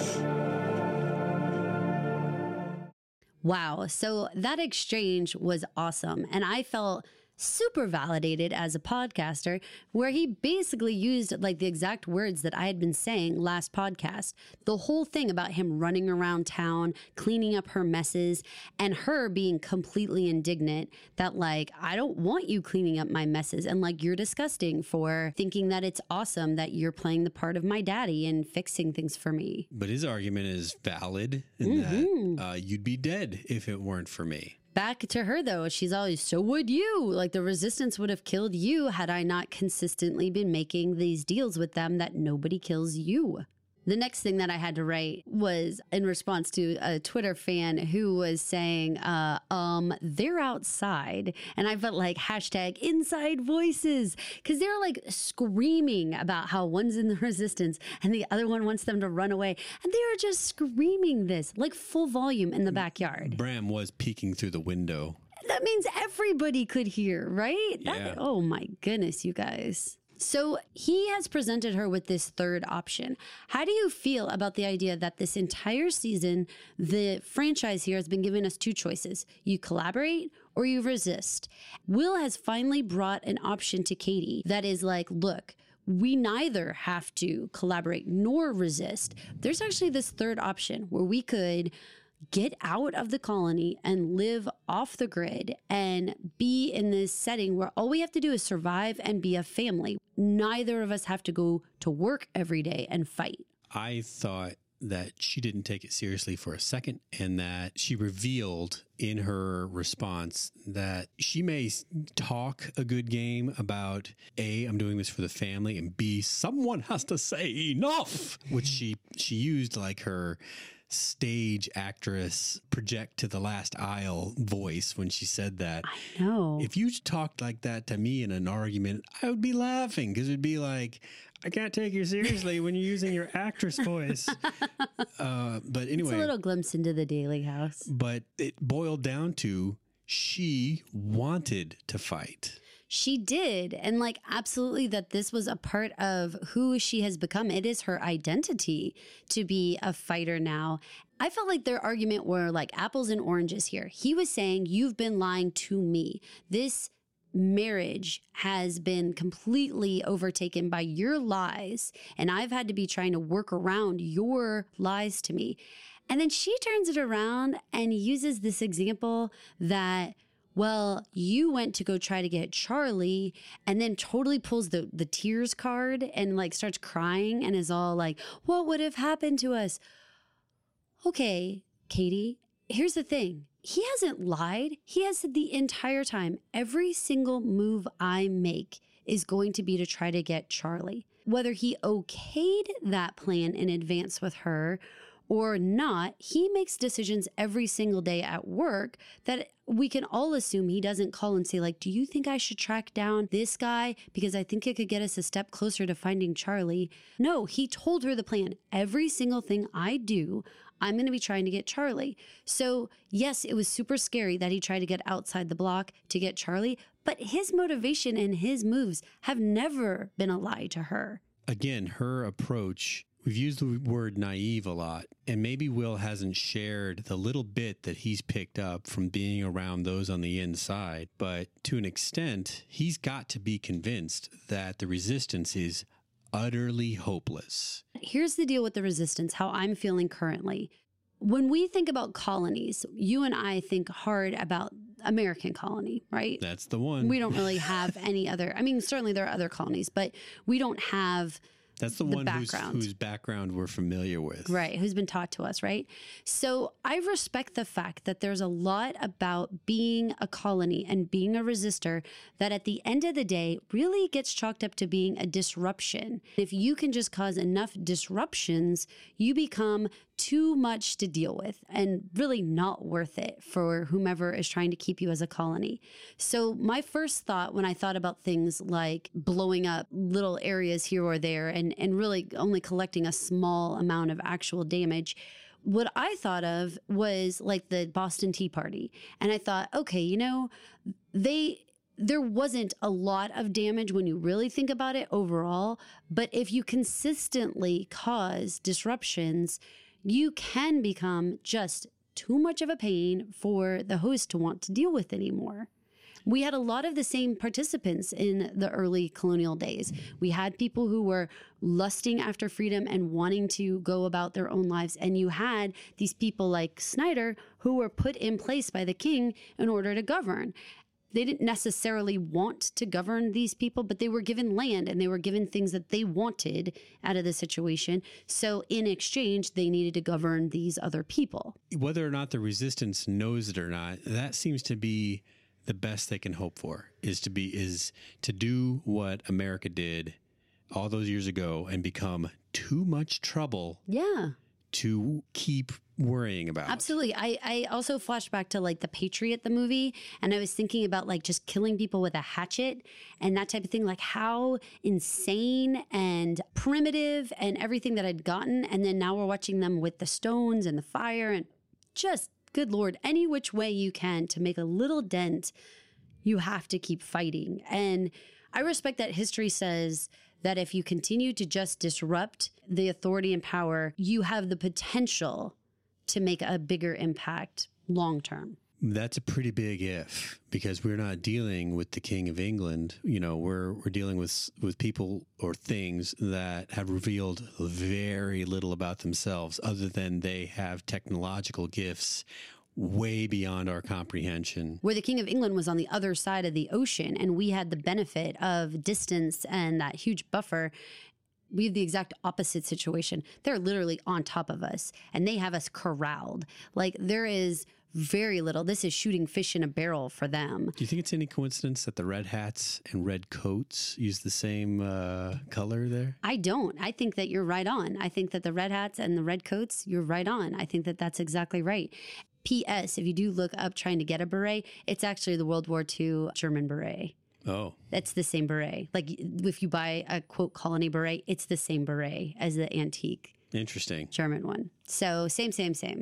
Speaker 3: Wow. So that exchange was awesome. And I felt super validated as a podcaster, where he basically used like the exact words that I had been saying last podcast. The whole thing about him running around town, cleaning up her messes, and her being completely indignant that like, I don't want you cleaning up my messes, and like, you're disgusting for thinking that it's awesome that you're playing the part of my daddy and fixing things for me.
Speaker 2: But his argument is valid in that you'd be dead if it weren't for me.
Speaker 3: Back to her, though, she's always, so would you. Like, the resistance would have killed you had I not consistently been making these deals with them that nobody kills you. The next thing that I had to write was in response to a Twitter fan who was saying, they're outside. And I felt like hashtag inside voices, because they're like screaming about how one's in the resistance and the other one wants them to run away. And they are just screaming this like full volume in the backyard.
Speaker 2: Bram was peeking through the window.
Speaker 3: That means everybody could hear, right?
Speaker 2: Yeah.
Speaker 3: Oh my goodness, you guys. So he has presented her with this third option. How do you feel about the idea that this entire season, the franchise here has been giving us two choices? You collaborate or you resist. Will has finally brought an option to Katie that is like, look, we neither have to collaborate nor resist. There's actually this third option where we could get out of the colony and live off the grid and be in this setting where all we have to do is survive and be a family. Neither of us have to go to work every day and fight.
Speaker 2: I thought that she didn't take it seriously for a second, and that she revealed in her response that she may talk a good game about A, I'm doing this for the family, and B, someone has to say enough, which she used like her stage actress project to the last aisle voice when she said that.
Speaker 3: I know.
Speaker 2: If you talked like that to me in an argument, I would be laughing, because it'd be like, I can't take you seriously when you're using your actress voice. But anyway.
Speaker 3: It's a little glimpse into the Daily House.
Speaker 2: But it boiled down to she wanted to fight.
Speaker 3: She did. And like, absolutely, that this was a part of who she has become. It is her identity to be a fighter now. I felt like their argument were like apples and oranges here. He was saying, you've been lying to me. This marriage has been completely overtaken by your lies, and I've had to be trying to work around your lies to me. And then she turns it around and uses this example that, well, you went to go try to get Charlie, and then totally pulls the tears card and like starts crying and is all like, what would have happened to us? Okay, Katie, here's the thing. He hasn't lied. He has said the entire time, every single move I make is going to be to try to get Charlie. Whether he okayed that plan in advance with her or not, he makes decisions every single day at work that we can all assume he doesn't call and say, like, do you think I should track down this guy because I think it could get us a step closer to finding Charlie? No, he told her the plan. Every single thing I do, I'm going to be trying to get Charlie. So yes, it was super scary that he tried to get outside the block to get Charlie, but his motivation and his moves have never been a lie to her.
Speaker 2: Again, her approach, we've used the word naive a lot, and maybe Will hasn't shared the little bit that he's picked up from being around those on the inside, but to an extent, he's got to be convinced that the resistance is utterly hopeless.
Speaker 3: Here's the deal with the resistance, how I'm feeling currently. When we think about colonies, you and I think hard about American colony, right?
Speaker 2: That's the one.
Speaker 3: We don't really have any other, I mean, certainly there are other colonies, but we don't have
Speaker 2: That's the one whose background we're familiar with.
Speaker 3: Right, who's been taught to us, right? So I respect the fact that there's a lot about being a colony and being a resistor that at the end of the day really gets chalked up to being a disruption. If you can just cause enough disruptions, you become too much to deal with and really not worth it for whomever is trying to keep you as a colony. So my first thought when I thought about things like blowing up little areas here or there and really only collecting a small amount of actual damage, what I thought of was like the Boston Tea Party. And I thought, okay, you know, there wasn't a lot of damage when you really think about it overall, but if you consistently cause disruptions, you can become just too much of a pain for the host to want to deal with anymore. We had a lot of the same participants in the early colonial days. We had people who were lusting after freedom and wanting to go about their own lives. And you had these people like Snyder who were put in place by the king in order to govern. They didn't necessarily want to govern these people, but they were given land and they were given things that they wanted out of the situation. So in exchange, they needed to govern these other people.
Speaker 2: Whether or not the resistance knows it or not, that seems to be the best they can hope for, is to do what America did all those years ago and become too much trouble.
Speaker 3: Yeah.
Speaker 2: To keep worrying about.
Speaker 3: Absolutely. I also flashed back to like The Patriot, the movie, and I was thinking about like just killing people with a hatchet and that type of thing, like how insane and primitive and everything that I'd gotten. And then now we're watching them with the stones and the fire and just, good Lord, any which way you can to make a little dent, you have to keep fighting. And I respect that history says that if you continue to just disrupt the authority and power, you have the potential to make a bigger impact long term.
Speaker 2: That's a pretty big if, because we're not dealing with the King of England. You know, we're dealing with people or things that have revealed very little about themselves other than they have technological gifts way beyond our comprehension.
Speaker 3: Where the King of England was on the other side of the ocean and we had the benefit of distance and that huge buffer, we have the exact opposite situation. They're literally on top of us and they have us corralled. Like there is very little. This is shooting fish in a barrel for them.
Speaker 2: Do you think it's any coincidence that the red hats and red coats use the same color there?
Speaker 3: I don't. I think that you're right on. I think that the red hats and the red coats, you're right on. I think that that's exactly right. P.S. If you do look up trying to get a beret, it's actually the World War II German beret.
Speaker 2: Oh. That's
Speaker 3: the same beret. Like if you buy a quote colony beret, it's the same beret as the antique.
Speaker 2: Interesting.
Speaker 3: German one. So same.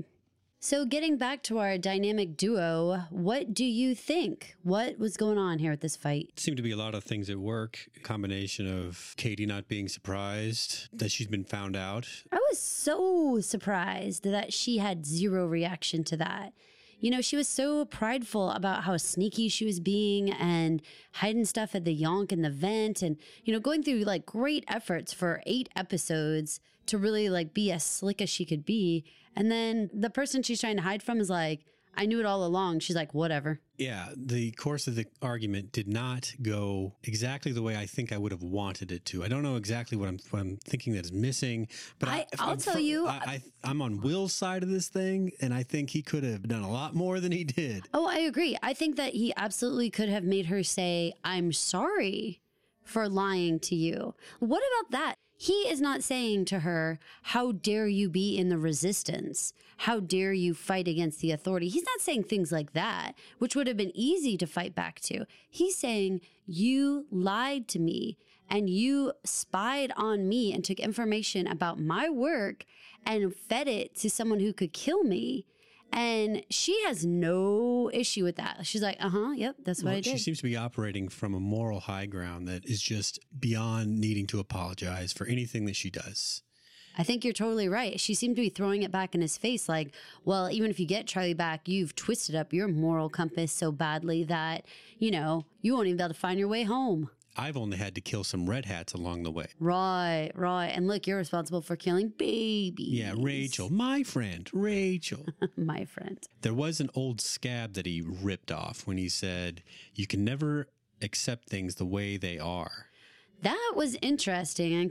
Speaker 3: So getting back to our dynamic duo, what do you think? What was going on here at this fight?
Speaker 2: Seemed to be a lot of things at work. A combination of Katie not being surprised that she's been found out.
Speaker 3: I was so surprised that she had zero reaction to that. You know, she was so prideful about how sneaky she was being and hiding stuff at the yonk and the vent and, you know, going through like great efforts for 8 episodes to really like be as slick as she could be. And then the person she's trying to hide from is like, I knew it all along. She's like, whatever.
Speaker 2: Yeah, the course of the argument did not go exactly the way I think I would have wanted it to. I don't know exactly what I'm thinking that is missing, but
Speaker 3: I'll tell you.
Speaker 2: I'm on Will's side of this thing, and I think he could have done a lot more than he did.
Speaker 3: Oh, I agree. I think that he absolutely could have made her say, I'm sorry for lying to you. What about that? He is not saying to her, how dare you be in the resistance? How dare you fight against the authority? He's not saying things like that, which would have been easy to fight back to. He's saying, you lied to me and you spied on me and took information about my work and fed it to someone who could kill me. And she has no issue with that. She's like, yep, that's what I did.
Speaker 2: She seems to be operating from a moral high ground that is just beyond needing to apologize for anything that she does.
Speaker 3: I think you're totally right. She seemed to be throwing it back in his face like, well, even if you get Charlie back, you've twisted up your moral compass so badly that, you won't even be able to find your way home.
Speaker 2: I've only had to kill some red hats along the way.
Speaker 3: Right. And look, you're responsible for killing babies.
Speaker 2: Yeah, Rachel, my friend, Rachel.
Speaker 3: My friend.
Speaker 2: There was an old scab that he ripped off when he said, you can never accept things the way they are.
Speaker 3: That was interesting and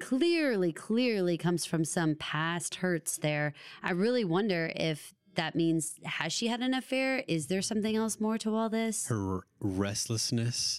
Speaker 3: clearly comes from some past hurts there. I really wonder if that means, has she had an affair? Is there something else more to all this?
Speaker 2: Her restlessness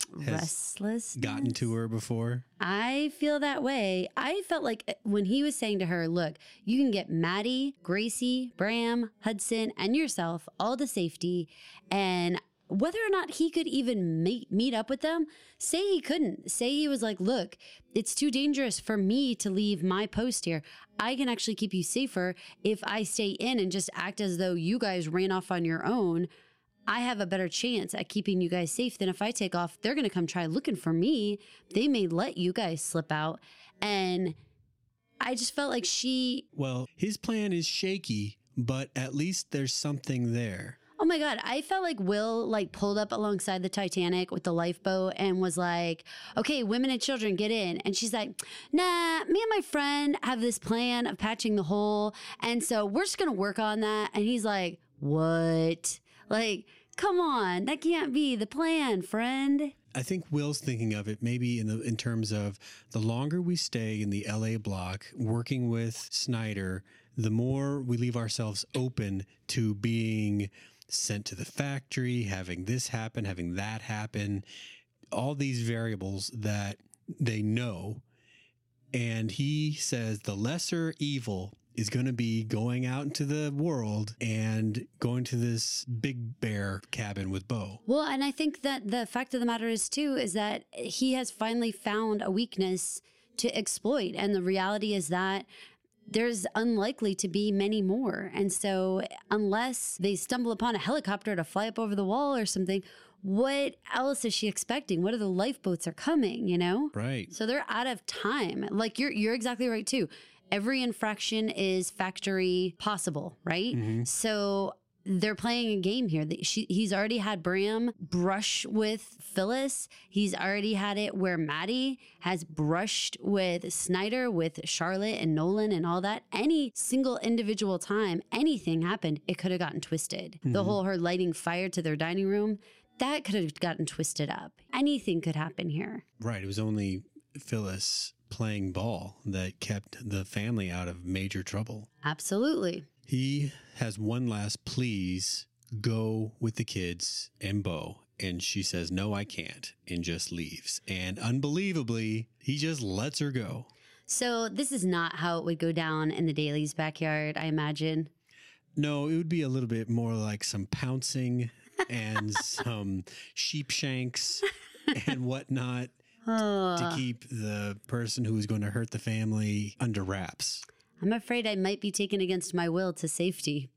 Speaker 2: has gotten to her before.
Speaker 3: I feel that way. I felt like when he was saying to her, look, you can get Maddie, Gracie, Bram, Hudson, and yourself all to safety, and whether or not he could even meet up with them, say he couldn't. Say he was like, look, it's too dangerous for me to leave my post here. I can actually keep you safer if I stay in and just act as though you guys ran off on your own. I have a better chance at keeping you guys safe than if I take off. They're going to come try looking for me. They may let you guys slip out. And I just felt like
Speaker 2: Well, his plan is shaky, but at least there's something there.
Speaker 3: Oh my God. I felt like Will pulled up alongside the Titanic with the lifeboat and was like, okay, women and children, get in. And she's like, nah, me and my friend have this plan of patching the hole. And so we're just going to work on that. And he's like, what? Come on, that can't be the plan, friend.
Speaker 2: I think Will's thinking of it maybe in terms of the longer we stay in the LA block working with Snyder, the more we leave ourselves open to being sent to the factory, having this happen, having that happen, all these variables that they know. And he says the lesser evil is going to be going out into the world and going to this Big Bear cabin with Bo.
Speaker 3: Well, and I think that the fact of the matter is that he has finally found a weakness to exploit. And the reality is that there's unlikely to be many more. And so unless they stumble upon a helicopter to fly up over the wall or something, what else is she expecting? What are the lifeboats are coming,
Speaker 2: Right.
Speaker 3: So they're out of time. You're exactly right too. Every infraction is factory possible, right? Mm-hmm. So they're playing a game here. He's already had Bram brush with Phyllis. He's already had it where Maddie has brushed with Snyder, with Charlotte and Nolan and all that. Any single individual time anything happened, it could have gotten twisted. Mm-hmm. The whole her lighting fire to their dining room, that could have gotten twisted up. Anything could happen here.
Speaker 2: Right. It was only Phyllis playing ball that kept the family out of major trouble.
Speaker 3: Absolutely.
Speaker 2: He has one last please, go with the kids and Bo. And she says, no, I can't, and just leaves. And unbelievably, he just lets her go.
Speaker 3: So this is not how it would go down in the Dailies' backyard, I imagine.
Speaker 2: No, it would be a little bit more like some pouncing and some sheep shanks and whatnot. To keep the person who is going to hurt the family under wraps.
Speaker 3: I'm afraid I might be taken against my will to safety.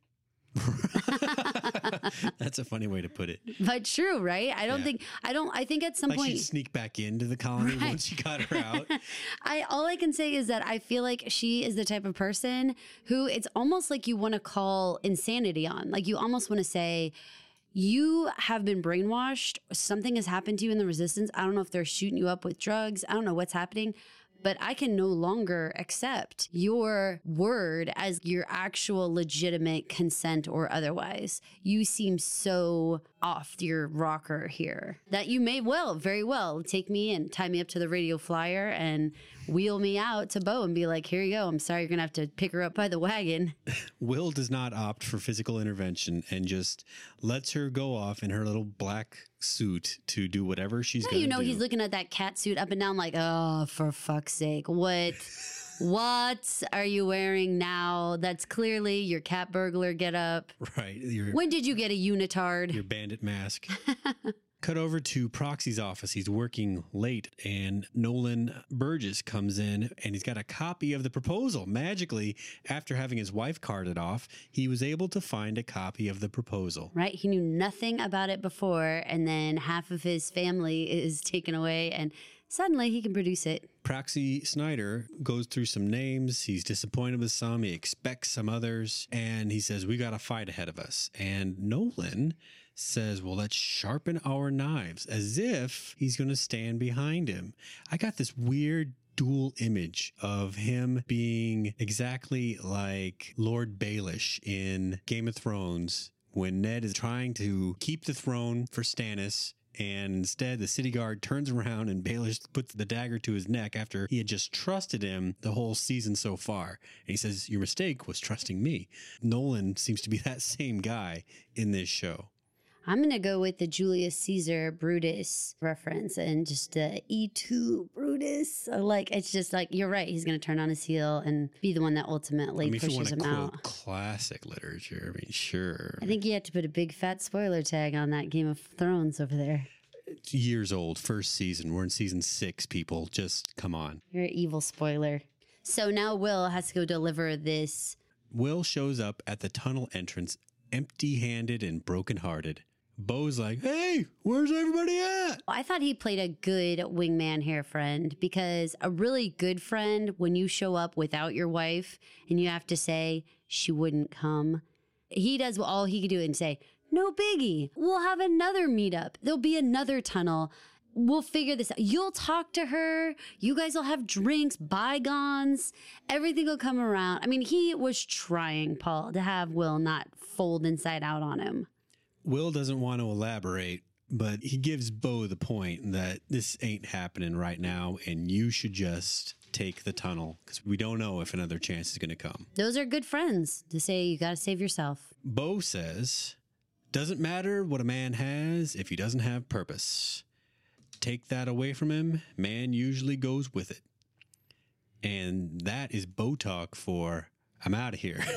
Speaker 2: That's a funny way to put it.
Speaker 3: But true, right? I think at some point
Speaker 2: she'd sneak back into the colony once you got her out.
Speaker 3: All I can say is that I feel like she is the type of person who it's almost like you want to call insanity on. You almost want to say, you have been brainwashed. Something has happened to you in the resistance. I don't know if they're shooting you up with drugs. I don't know what's happening, but I can no longer accept your word as your actual legitimate consent or otherwise. You seem so off your rocker here that you may very well take me and tie me up to the radio flyer and wheel me out to Bo and be like, here you go. I'm sorry, you're going to have to pick her up by the wagon.
Speaker 2: Will does not opt for physical intervention and just lets her go off in her little black suit to do whatever she's going to do.
Speaker 3: You know, he's looking at that cat suit up and down like, oh, for fuck's sake, what are you wearing now? That's clearly your cat burglar get up.
Speaker 2: Right.
Speaker 3: When did you get a unitard?
Speaker 2: Your bandit mask. Cut over to Proxy's office. He's working late, and Nolan Burgess comes in, and he's got a copy of the proposal. Magically, after having his wife carted off, he was able to find a copy of the proposal.
Speaker 3: Right? He knew nothing about it before, and then half of his family is taken away, and suddenly he can produce it.
Speaker 2: Proxy Snyder goes through some names. He's disappointed with some. He expects some others, and he says, we got a fight ahead of us. And Nolan says, well, let's sharpen our knives, as if he's going to stand behind him. I got this weird dual image of him being exactly like Lord Baelish in Game of Thrones when Ned is trying to keep the throne for Stannis, and instead the city guard turns around and Baelish puts the dagger to his neck after he had just trusted him the whole season so far. And he says, your mistake was trusting me. Nolan seems to be that same guy in this show.
Speaker 3: I'm going to go with the Julius Caesar Brutus reference and just E2 Brutus. Like, it's just like, you're right. He's going to turn on his heel and be the one that ultimately pushes him out.
Speaker 2: Quote classic literature, I mean, sure.
Speaker 3: I think you have to put a big fat spoiler tag on that Game of Thrones over there.
Speaker 2: It's years old, first season. We're in season 6, people. Just come on.
Speaker 3: You're an evil spoiler. So now Will has to go deliver this.
Speaker 2: Will shows up at the tunnel entrance empty-handed and brokenhearted. Bo's like, hey, where's everybody at?
Speaker 3: I thought he played a good wingman here, friend, because a really good friend, when you show up without your wife and you have to say she wouldn't come, he does all he could do and say, no biggie. We'll have another meetup. There'll be another tunnel. We'll figure this out. You'll talk to her. You guys will have drinks, bygones. Everything will come around. I mean, he was trying, Paul, to have Will not fold inside out on him.
Speaker 2: Will doesn't want to elaborate, but he gives Bo the point that this ain't happening right now, and you should just take the tunnel because we don't know if another chance is going to come.
Speaker 3: Those are good friends to say you got to save yourself.
Speaker 2: Bo says, doesn't matter what a man has if he doesn't have purpose. Take that away from him, man usually goes with it. And that is Bo talk for I'm out of here.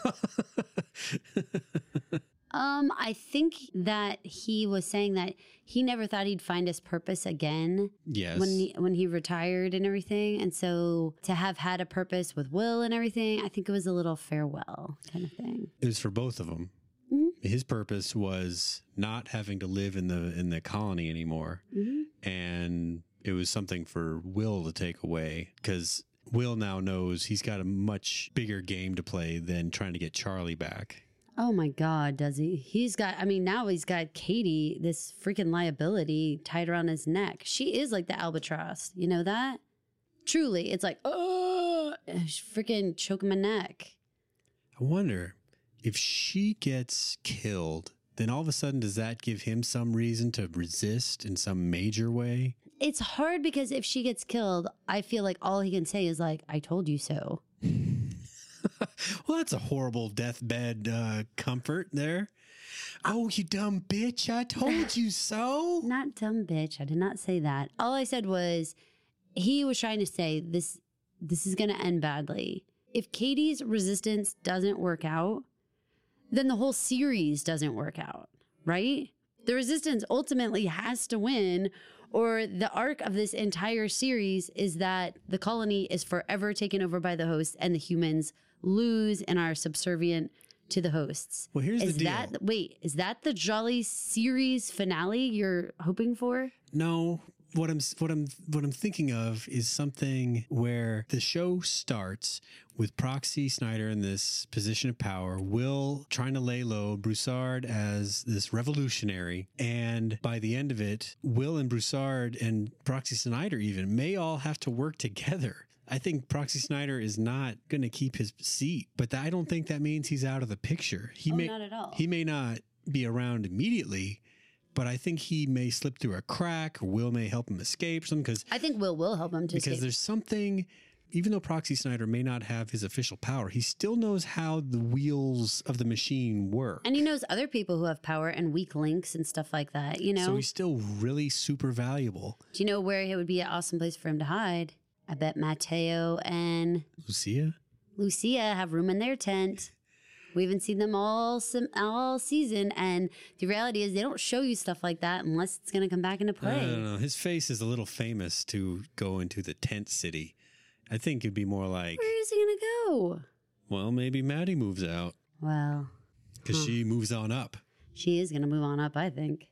Speaker 3: I think that he was saying that he never thought he'd find his purpose again.
Speaker 2: Yes.
Speaker 3: When he retired and everything. And so to have had a purpose with Will and everything, I think it was a little farewell kind of thing.
Speaker 2: It was for both of them. Mm-hmm. His purpose was not having to live in the colony anymore. Mm-hmm. And it was something for Will to take away because Will now knows he's got a much bigger game to play than trying to get Charlie back.
Speaker 3: Oh my God, does he? Now he's got Katie, this freaking liability tied around his neck. She is like the albatross. You know that? Truly, it's like, oh, freaking choke my neck.
Speaker 2: I wonder if she gets killed, then all of a sudden, does that give him some reason to resist in some major way?
Speaker 3: It's hard because if she gets killed, I feel like all he can say is like, I told you so.
Speaker 2: Well, that's a horrible deathbed comfort there. Oh, you dumb bitch. I told you so.
Speaker 3: Not dumb bitch. I did not say that. All I said was he was trying to say this is going to end badly. If Katie's resistance doesn't work out, then the whole series doesn't work out, right? The resistance ultimately has to win, or the arc of this entire series is that the colony is forever taken over by the hosts and the humans lose and are subservient to the hosts.
Speaker 2: Well, here's the deal.
Speaker 3: Is that the Jolly series finale you're hoping for?
Speaker 2: No, what I'm thinking of is something where the show starts with Proxy Snyder in this position of power, Will trying to lay low, Broussard as this revolutionary, and by the end of it, Will and Broussard and Proxy Snyder even may all have to work together. I think Proxy Snyder is not going to keep his seat, but I don't think that means he's out of the picture.
Speaker 3: Not at all.
Speaker 2: He may not be around immediately, but I think he may slip through a crack, or Will may help him escape something. Because
Speaker 3: I think Will help him to escape.
Speaker 2: Because there's something, even though Proxy Snyder may not have his official power, he still knows how the wheels of the machine work.
Speaker 3: And he knows other people who have power and weak links and stuff like that, you know?
Speaker 2: So he's still really super valuable.
Speaker 3: Do you know where it would be an awesome place for him to hide? I bet Mateo and Lucia have room in their tent. We haven't seen them all season, and the reality is they don't show you stuff like that unless it's going to come back into play.
Speaker 2: I don't know. His face is a little famous to go into the tent city. I think it'd be more like...
Speaker 3: Where is he going to go?
Speaker 2: Well, maybe Maddie moves out.
Speaker 3: Well...
Speaker 2: Because she moves on up.
Speaker 3: She is going to move on up, I think.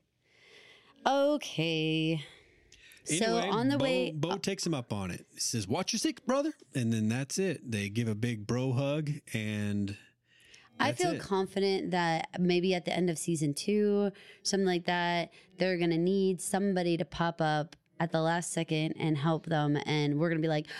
Speaker 3: Okay.
Speaker 2: Anyway,
Speaker 3: so on the way...
Speaker 2: Bo takes him up on it. He says, watch your six, brother. And then that's it. They give a big bro hug, and...
Speaker 3: I feel confident that maybe at the end of season 2, something like that, they're going to need somebody to pop up at the last second and help them. And we're going to be like,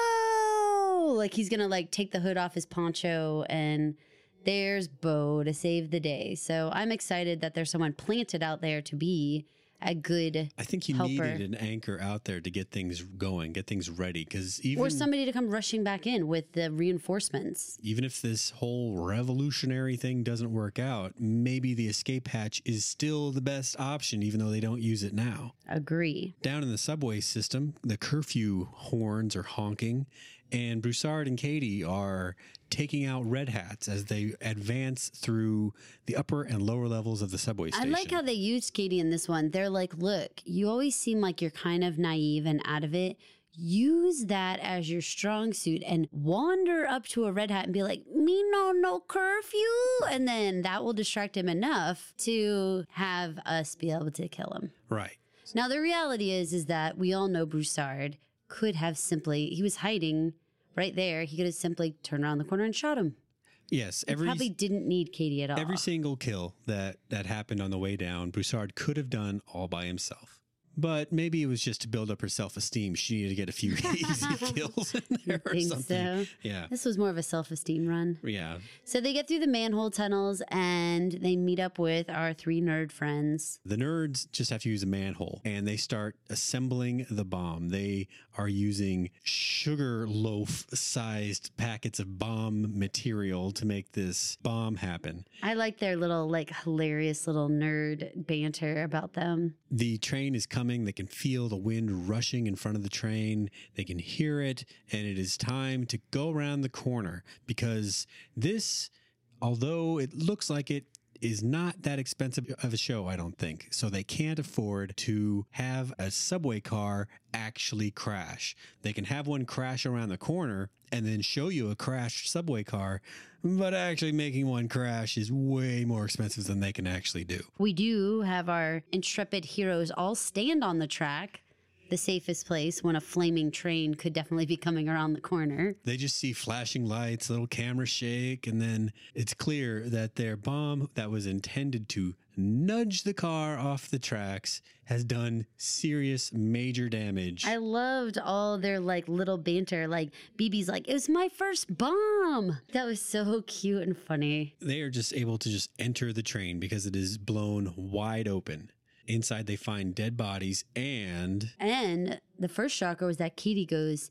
Speaker 3: Bo! Like he's going to like take the hood off his poncho and there's Bo to save the day. So I'm excited that there's someone planted out there to be a good
Speaker 2: I think you
Speaker 3: helper.
Speaker 2: needed an anchor out there to get things going, get things ready.
Speaker 3: Or somebody to come rushing back in with the reinforcements.
Speaker 2: Even if this whole revolutionary thing doesn't work out, maybe the escape hatch is still the best option, even though they don't use it now.
Speaker 3: Agree.
Speaker 2: Down in the subway system, the curfew horns are honking, and Broussard and Katie are taking out red hats as they advance through the upper and lower levels of the subway station.
Speaker 3: I like how they used Katie in this one. They're like, look, you always seem like you're kind of naive and out of it. Use that as your strong suit and wander up to a red hat and be like, me no curfew. And then that will distract him enough to have us be able to kill him.
Speaker 2: Right.
Speaker 3: Now, the reality is that we all know Broussard could have simply, he was hiding right there. He could have simply turned around the corner and shot him.
Speaker 2: Yes.
Speaker 3: He probably didn't need Katie at all.
Speaker 2: Every single kill that happened on the way down, Broussard could have done all by himself. But maybe it was just to build up her self-esteem. She needed to get a few easy kills in there or something.
Speaker 3: So?
Speaker 2: Yeah.
Speaker 3: This was more of a self-esteem run.
Speaker 2: Yeah.
Speaker 3: So they get through the manhole tunnels and they meet up with our 3 nerd friends.
Speaker 2: The nerds just have to use a manhole and they start assembling the bomb. They are using sugar loaf-sized packets of bomb material to make this bomb happen.
Speaker 3: I like their little, like, hilarious little nerd banter about them.
Speaker 2: The train is coming. They can feel the wind rushing in front of the train. They can hear it, and it is time to go around the corner because this, although it looks like it, is not that expensive of a show, I don't think. So they can't afford to have a subway car actually crash. They can have one crash around the corner and then show you a crashed subway car, but actually making one crash is way more expensive than they can actually do.
Speaker 3: We do have our intrepid heroes all stand on the track, the safest place when a flaming train could definitely be coming around the corner.
Speaker 2: They just see flashing lights, little camera shake, and then it's clear that their bomb that was intended to nudge the car off the tracks has done serious major damage.
Speaker 3: I loved all their like little banter. Like BB's like, it was my first bomb. That was so cute and funny.
Speaker 2: They are just able to just enter the train because it is blown wide open. Inside, they find dead bodies and
Speaker 3: the first shocker was that Katie goes,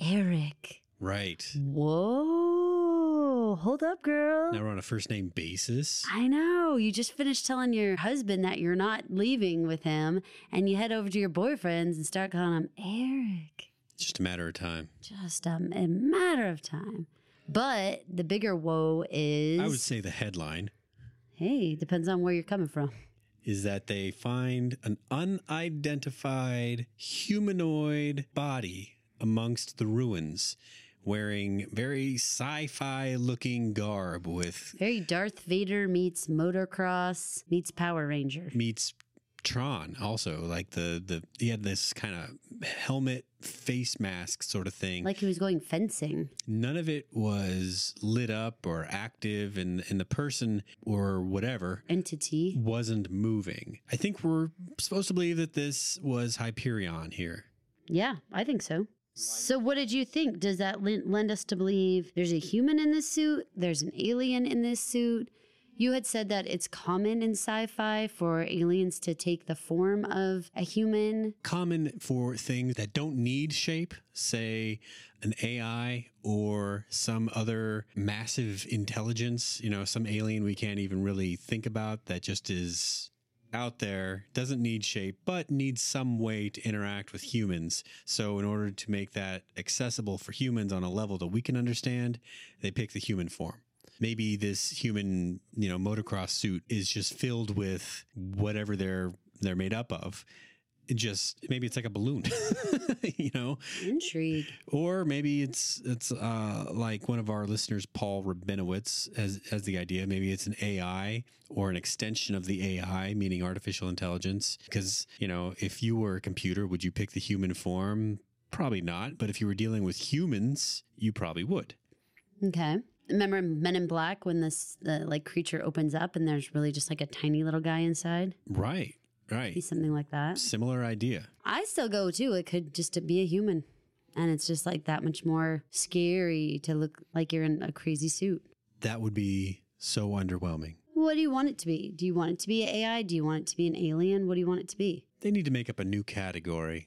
Speaker 3: Eric.
Speaker 2: Right.
Speaker 3: Whoa. Hold up, girl.
Speaker 2: Now we're on a first name basis.
Speaker 3: I know. You just finished telling your husband that you're not leaving with him, and you head over to your boyfriends and start calling him Eric.
Speaker 2: Just a matter of time.
Speaker 3: Just a matter of time. But the bigger woe is...
Speaker 2: I would say the headline.
Speaker 3: Hey, depends on where you're coming from.
Speaker 2: Is that they find an unidentified humanoid body amongst the ruins wearing very sci-fi looking garb with...
Speaker 3: Very Darth Vader meets motocross meets Power Ranger.
Speaker 2: Meets Tron also, like he had this kind of helmet face mask sort of thing.
Speaker 3: Like he was going fencing.
Speaker 2: None of it was lit up or active, and the person or whatever
Speaker 3: entity
Speaker 2: wasn't moving. I think we're supposed to believe that this was Hyperion here.
Speaker 3: Yeah, I think so. So what did you think? Does that lend us to believe there's a human in this suit? There's an alien in this suit? You had said that it's common in sci-fi for aliens to take the form of a human.
Speaker 2: Common for things that don't need shape, say an AI or some other massive intelligence, some alien we can't even really think about that just is out there, doesn't need shape, but needs some way to interact with humans. So in order to make that accessible for humans on a level that we can understand, they pick the human form. Maybe this human, motocross suit is just filled with whatever they're made up of. Maybe it's like a balloon,
Speaker 3: Intrigue.
Speaker 2: Or maybe it's like one of our listeners, Paul Rabinowitz, has the idea. Maybe it's an AI or an extension of the AI, meaning artificial intelligence. Because, if you were a computer, would you pick the human form? Probably not. But if you were dealing with humans, you probably would.
Speaker 3: Okay. Remember Men in Black when the creature opens up and there's really just like a tiny little guy inside?
Speaker 2: Right.
Speaker 3: Be something like that.
Speaker 2: Similar idea.
Speaker 3: I still go too. It could just be a human. And it's just like that much more scary to look like you're in a crazy suit.
Speaker 2: That would be so underwhelming.
Speaker 3: What do you want it to be? Do you want it to be an AI? Do you want it to be an alien? What do you want it to be?
Speaker 2: They need to make up a new category.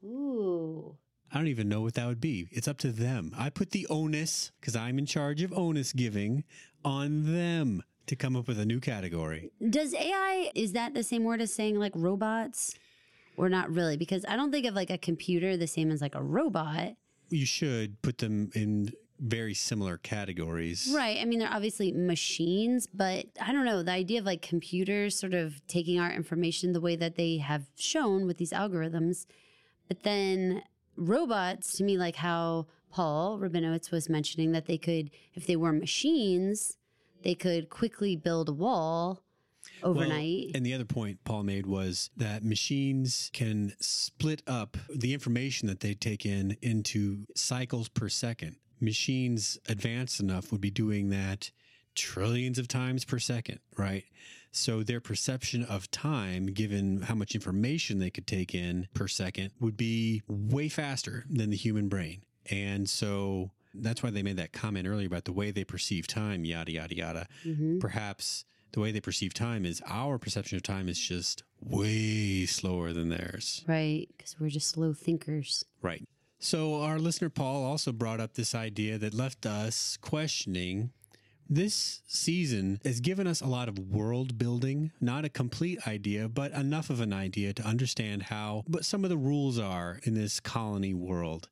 Speaker 3: Ooh.
Speaker 2: I don't even know what that would be. It's up to them. I put the onus, because I'm in charge of onus giving, on them to come up with a new category.
Speaker 3: Does AI, is that the same word as saying like robots? Or not really? Because I don't think of like a computer the same as like a robot.
Speaker 2: You should put them in very similar categories.
Speaker 3: Right. I mean, they're obviously machines, but I don't know. The idea of like computers sort of taking our information the way that they have shown with these algorithms, but then robots, to me, like how Paul Rabinowitz was mentioning that they could, if they were machines, they could quickly build a wall overnight.
Speaker 2: Well, and the other point Paul made was that machines can split up the information that they take in into cycles per second. Machines advanced enough would be doing that trillions of times per second, right? So their perception of time, given how much information they could take in per second, would be way faster than the human brain. And so that's why they made that comment earlier about the way they perceive time, yada, yada, yada. Mm-hmm. Perhaps the way they perceive time is our perception of time is just way slower than theirs.
Speaker 3: Right, because we're just slow thinkers.
Speaker 2: Right. So our listener Paul also brought up this idea that left us questioning. This season has given us a lot of world building, not a complete idea, but enough of an idea to understand but some of the rules are in this colony world.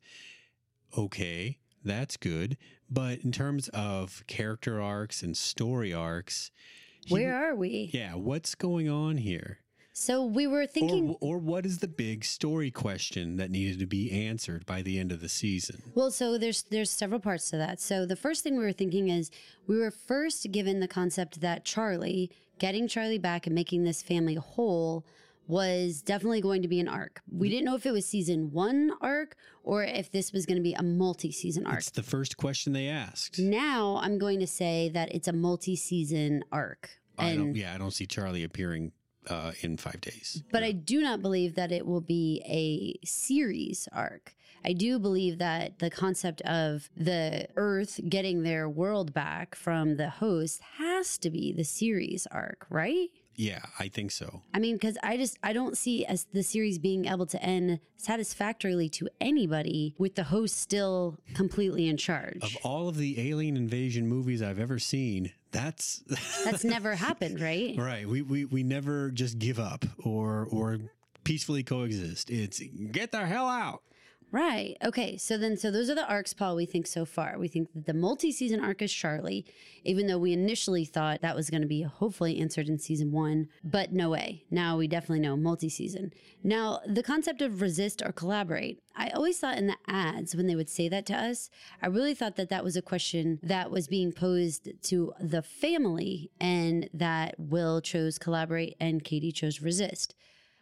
Speaker 2: Okay, that's good. But in terms of character arcs and story arcs,
Speaker 3: where are we?
Speaker 2: Yeah, what's going on here?
Speaker 3: So we were thinking...
Speaker 2: Or what is the big story question that needed to be answered by the end of the season?
Speaker 3: Well, so there's several parts to that. So the first thing we were thinking is we were first given the concept that getting Charlie back and making this family whole was definitely going to be an arc. We didn't know if it was season 1 arc or if this was going to be a multi-season arc.
Speaker 2: It's the first question they asked.
Speaker 3: Now I'm going to say that it's a multi-season arc.
Speaker 2: I don't see Charlie appearing in 5 days.
Speaker 3: But I do not believe that it will be a series arc. I do believe that the concept of the Earth getting their world back from the host has to be the series arc, right?
Speaker 2: Yeah, I think so.
Speaker 3: I mean, because I don't see as the series being able to end satisfactorily to anybody with the host still completely in charge.
Speaker 2: Of all of the alien invasion movies I've ever seen, that's
Speaker 3: never happened, right?
Speaker 2: Right. We never just give up or peacefully coexist. It's get the hell out.
Speaker 3: Right. Okay. So those are the arcs, Paul, we think so far. We think that the multi-season arc is Charlie, even though we initially thought that was going to be hopefully answered in season 1, but no way. Now we definitely know multi-season. Now, the concept of resist or collaborate, I always thought in the ads when they would say that to us, I really thought that was a question that was being posed to the family and that Will chose collaborate and Katie chose resist.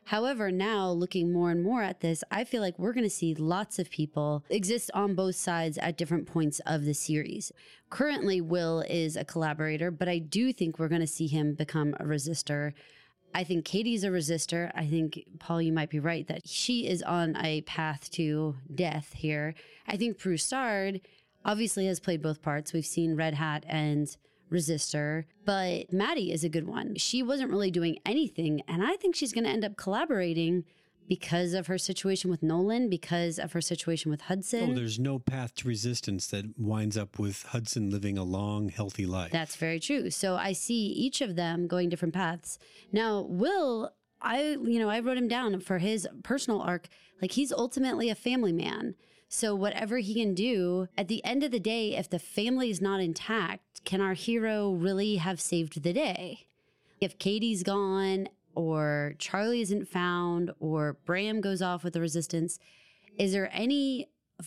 Speaker 3: However, now looking more and more at this, I feel like we're going to see lots of people exist on both sides at different points of the series. Currently, Will is a collaborator, but I do think we're going to see him become a resistor. I think Katie's a resistor. I think, Paul, you might be right that she is on a path to death here. I think Broussard obviously has played both parts. We've seen Red Hat and resistor, but Maddie is a good one. She wasn't really doing anything, and I think she's going to end up collaborating because of her situation with Nolan, because of her situation with Hudson.
Speaker 2: Oh, there's no path to resistance that winds up with Hudson living a long, healthy life.
Speaker 3: That's very true. So I see each of them going different paths. Now, Will, I wrote him down for his personal arc. Like, he's ultimately a family man. So whatever he can do, at the end of the day, if the family is not intact, can our hero really have saved the day? If Katie's gone, or Charlie isn't found, or Bram goes off with the resistance, is there any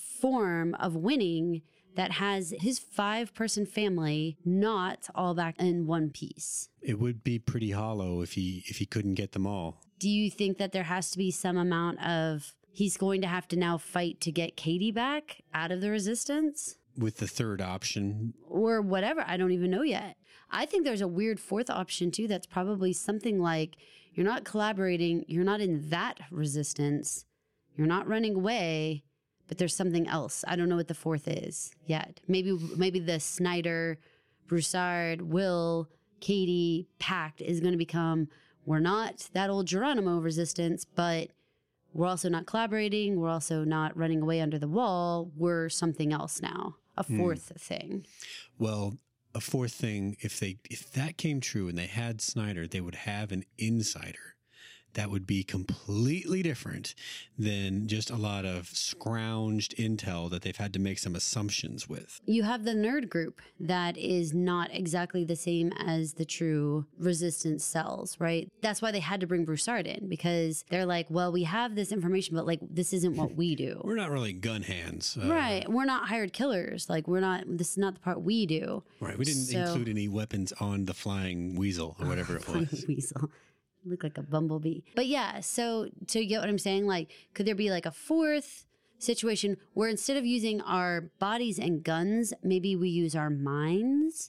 Speaker 3: form of winning that has his 5-person family not all back in one piece?
Speaker 2: It would be pretty hollow if he couldn't get them all.
Speaker 3: Do you think that there has to be some amount of he's going to have to now fight to get Katie back out of the resistance?
Speaker 2: With the third option.
Speaker 3: Or whatever. I don't even know yet. I think there's a weird fourth option too. That's probably something like you're not collaborating. You're not in that resistance. You're not running away, but there's something else. I don't know what the fourth is yet. Maybe the Snyder, Broussard, Will, Katie pact is going to become, we're not that old Geronimo resistance, but we're also not collaborating. We're also not running away under the wall. We're something else now. A fourth thing.
Speaker 2: Well, a fourth thing, if that came true and they had Snyder, they would have an insider. That would be completely different than just a lot of scrounged intel that they've had to make some assumptions with.
Speaker 3: You have the nerd group that is not exactly the same as the true resistance cells, right? That's why they had to bring Broussard in, because they're like, well, we have this information, but like, this isn't what we do.
Speaker 2: We're not really gun hands.
Speaker 3: Right. We're not hired killers. Like, this is not the part we do.
Speaker 2: Right. We didn't include any weapons on the flying weasel or whatever it was.
Speaker 3: Weasel. Look like a bumblebee. But yeah, so you get what I'm saying? Like, could there be like a fourth situation where instead of using our bodies and guns, maybe we use our minds?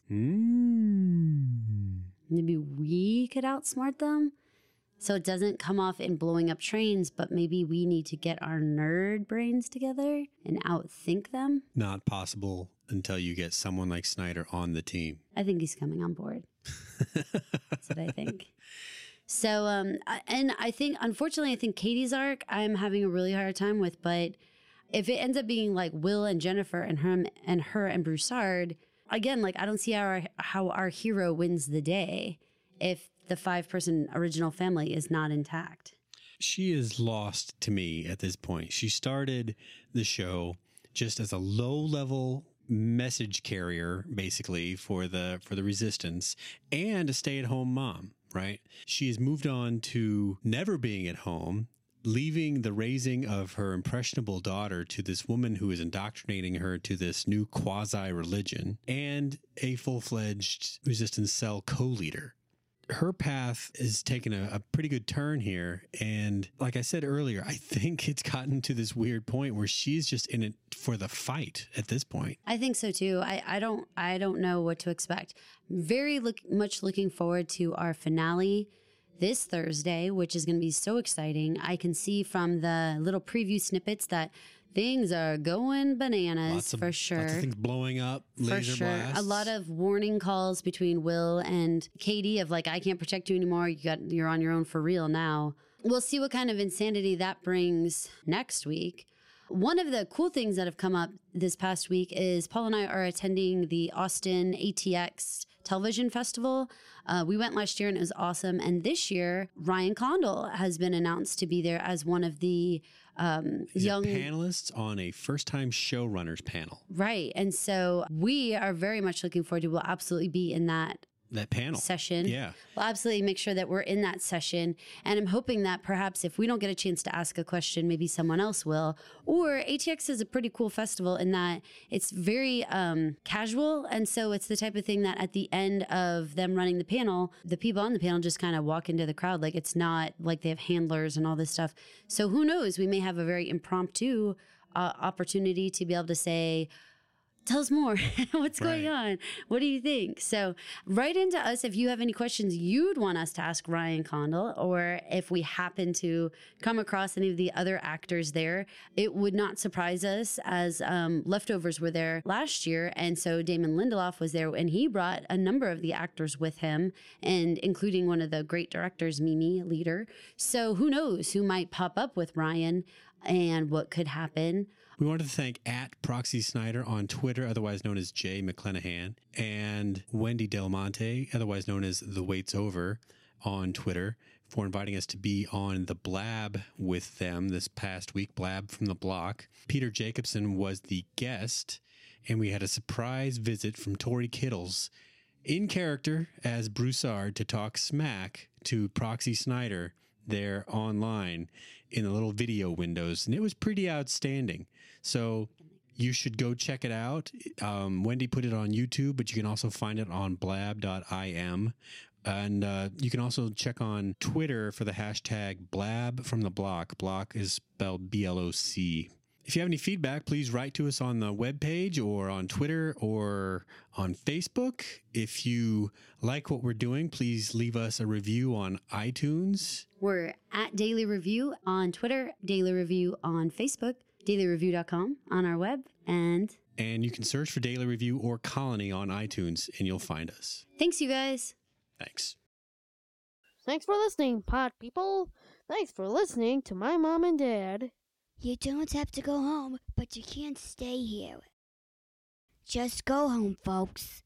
Speaker 3: Maybe we could outsmart them? So it doesn't come off in blowing up trains, but maybe we need to get our nerd brains together and outthink them?
Speaker 2: Not possible until you get someone like Snyder on the team.
Speaker 3: I think he's coming on board. That's what I think. So, and I think, unfortunately, I think Katie's arc, I'm having a really hard time with, but if it ends up being like Will and Jennifer and her and Broussard, again, like, I don't see how our hero wins the day if the 5-person original family is not intact.
Speaker 2: She is lost to me at this point. She started the show just as a low-level message carrier, basically, for the resistance, and a stay-at-home mom. Right? She has moved on to never being at home, leaving the raising of her impressionable daughter to this woman who is indoctrinating her to this new quasi-religion, and a full-fledged resistance cell co-leader. Her path is taking a pretty good turn here. And like I said earlier, I think it's gotten to this weird point where she's just in it for the fight at this point.
Speaker 3: I think so too. I don't know what to expect. Very much looking forward to our finale this Thursday, which is going to be so exciting. I can see from the little preview snippets that things are going bananas for sure.
Speaker 2: Lots of things blowing up, laser blasts.
Speaker 3: A lot of warning calls between Will and Katie of like, I can't protect you anymore. You're on your own for real now. We'll see what kind of insanity that brings next week. One of the cool things that have come up this past week is Paul and I are attending the Austin ATX Television Festival. We went last year and it was awesome. And this year, Ryan Condal has been announced to be there as one of the young
Speaker 2: panelists on a first-time showrunners panel.
Speaker 3: Right. And so we are very much looking forward to, we'll absolutely be in that
Speaker 2: panel
Speaker 3: session.
Speaker 2: Yeah.
Speaker 3: We'll absolutely make sure that we're in that session. And I'm hoping that perhaps if we don't get a chance to ask a question, maybe someone else will. Or ATX is a pretty cool festival in that it's very casual. And so it's the type of thing that at the end of them running the panel, the people on the panel just kind of walk into the crowd. Like it's not like they have handlers and all this stuff. So who knows? We may have a very impromptu opportunity to be able to say, tell us more. What's going on? What do you think? So write into us if you have any questions you'd want us to ask Ryan Condal, or if we happen to come across any of the other actors there. It would not surprise us, as Leftovers were there last year. And so Damon Lindelof was there, and he brought a number of the actors with him, and including one of the great directors, Mimi Leader. So who knows who might pop up with Ryan and what could happen.
Speaker 2: We wanted to thank @Proxy Snyder on Twitter, otherwise known as Jay McClenahan, and Wendy Del Monte, otherwise known as The Wait's Over, on Twitter, for inviting us to be on the Blab with them this past week, Blab from the Block. Peter Jacobson was the guest, and we had a surprise visit from Tori Kittles in character as Broussard to talk smack to Proxy Snyder there online in the little video windows, and it was pretty outstanding. So you should go check it out. Wendy put it on YouTube, but you can also find it on blab.im. And you can also check on Twitter for the hashtag Blab from the Block. Block is spelled BLOC. If you have any feedback, please write to us on the webpage or on Twitter or on Facebook. If you like what we're doing, please leave us a review on iTunes.
Speaker 3: We're at Daily Review on Twitter, Daily Review on Facebook, dailyreview.com on our web, and
Speaker 2: you can search for Daily Review or Colony on iTunes, and you'll find us.
Speaker 3: Thanks, you guys.
Speaker 2: Thanks.
Speaker 6: Thanks for listening, pod people. Thanks for listening to my mom and dad.
Speaker 7: You don't have to go home, but you can't stay here. Just go home, folks.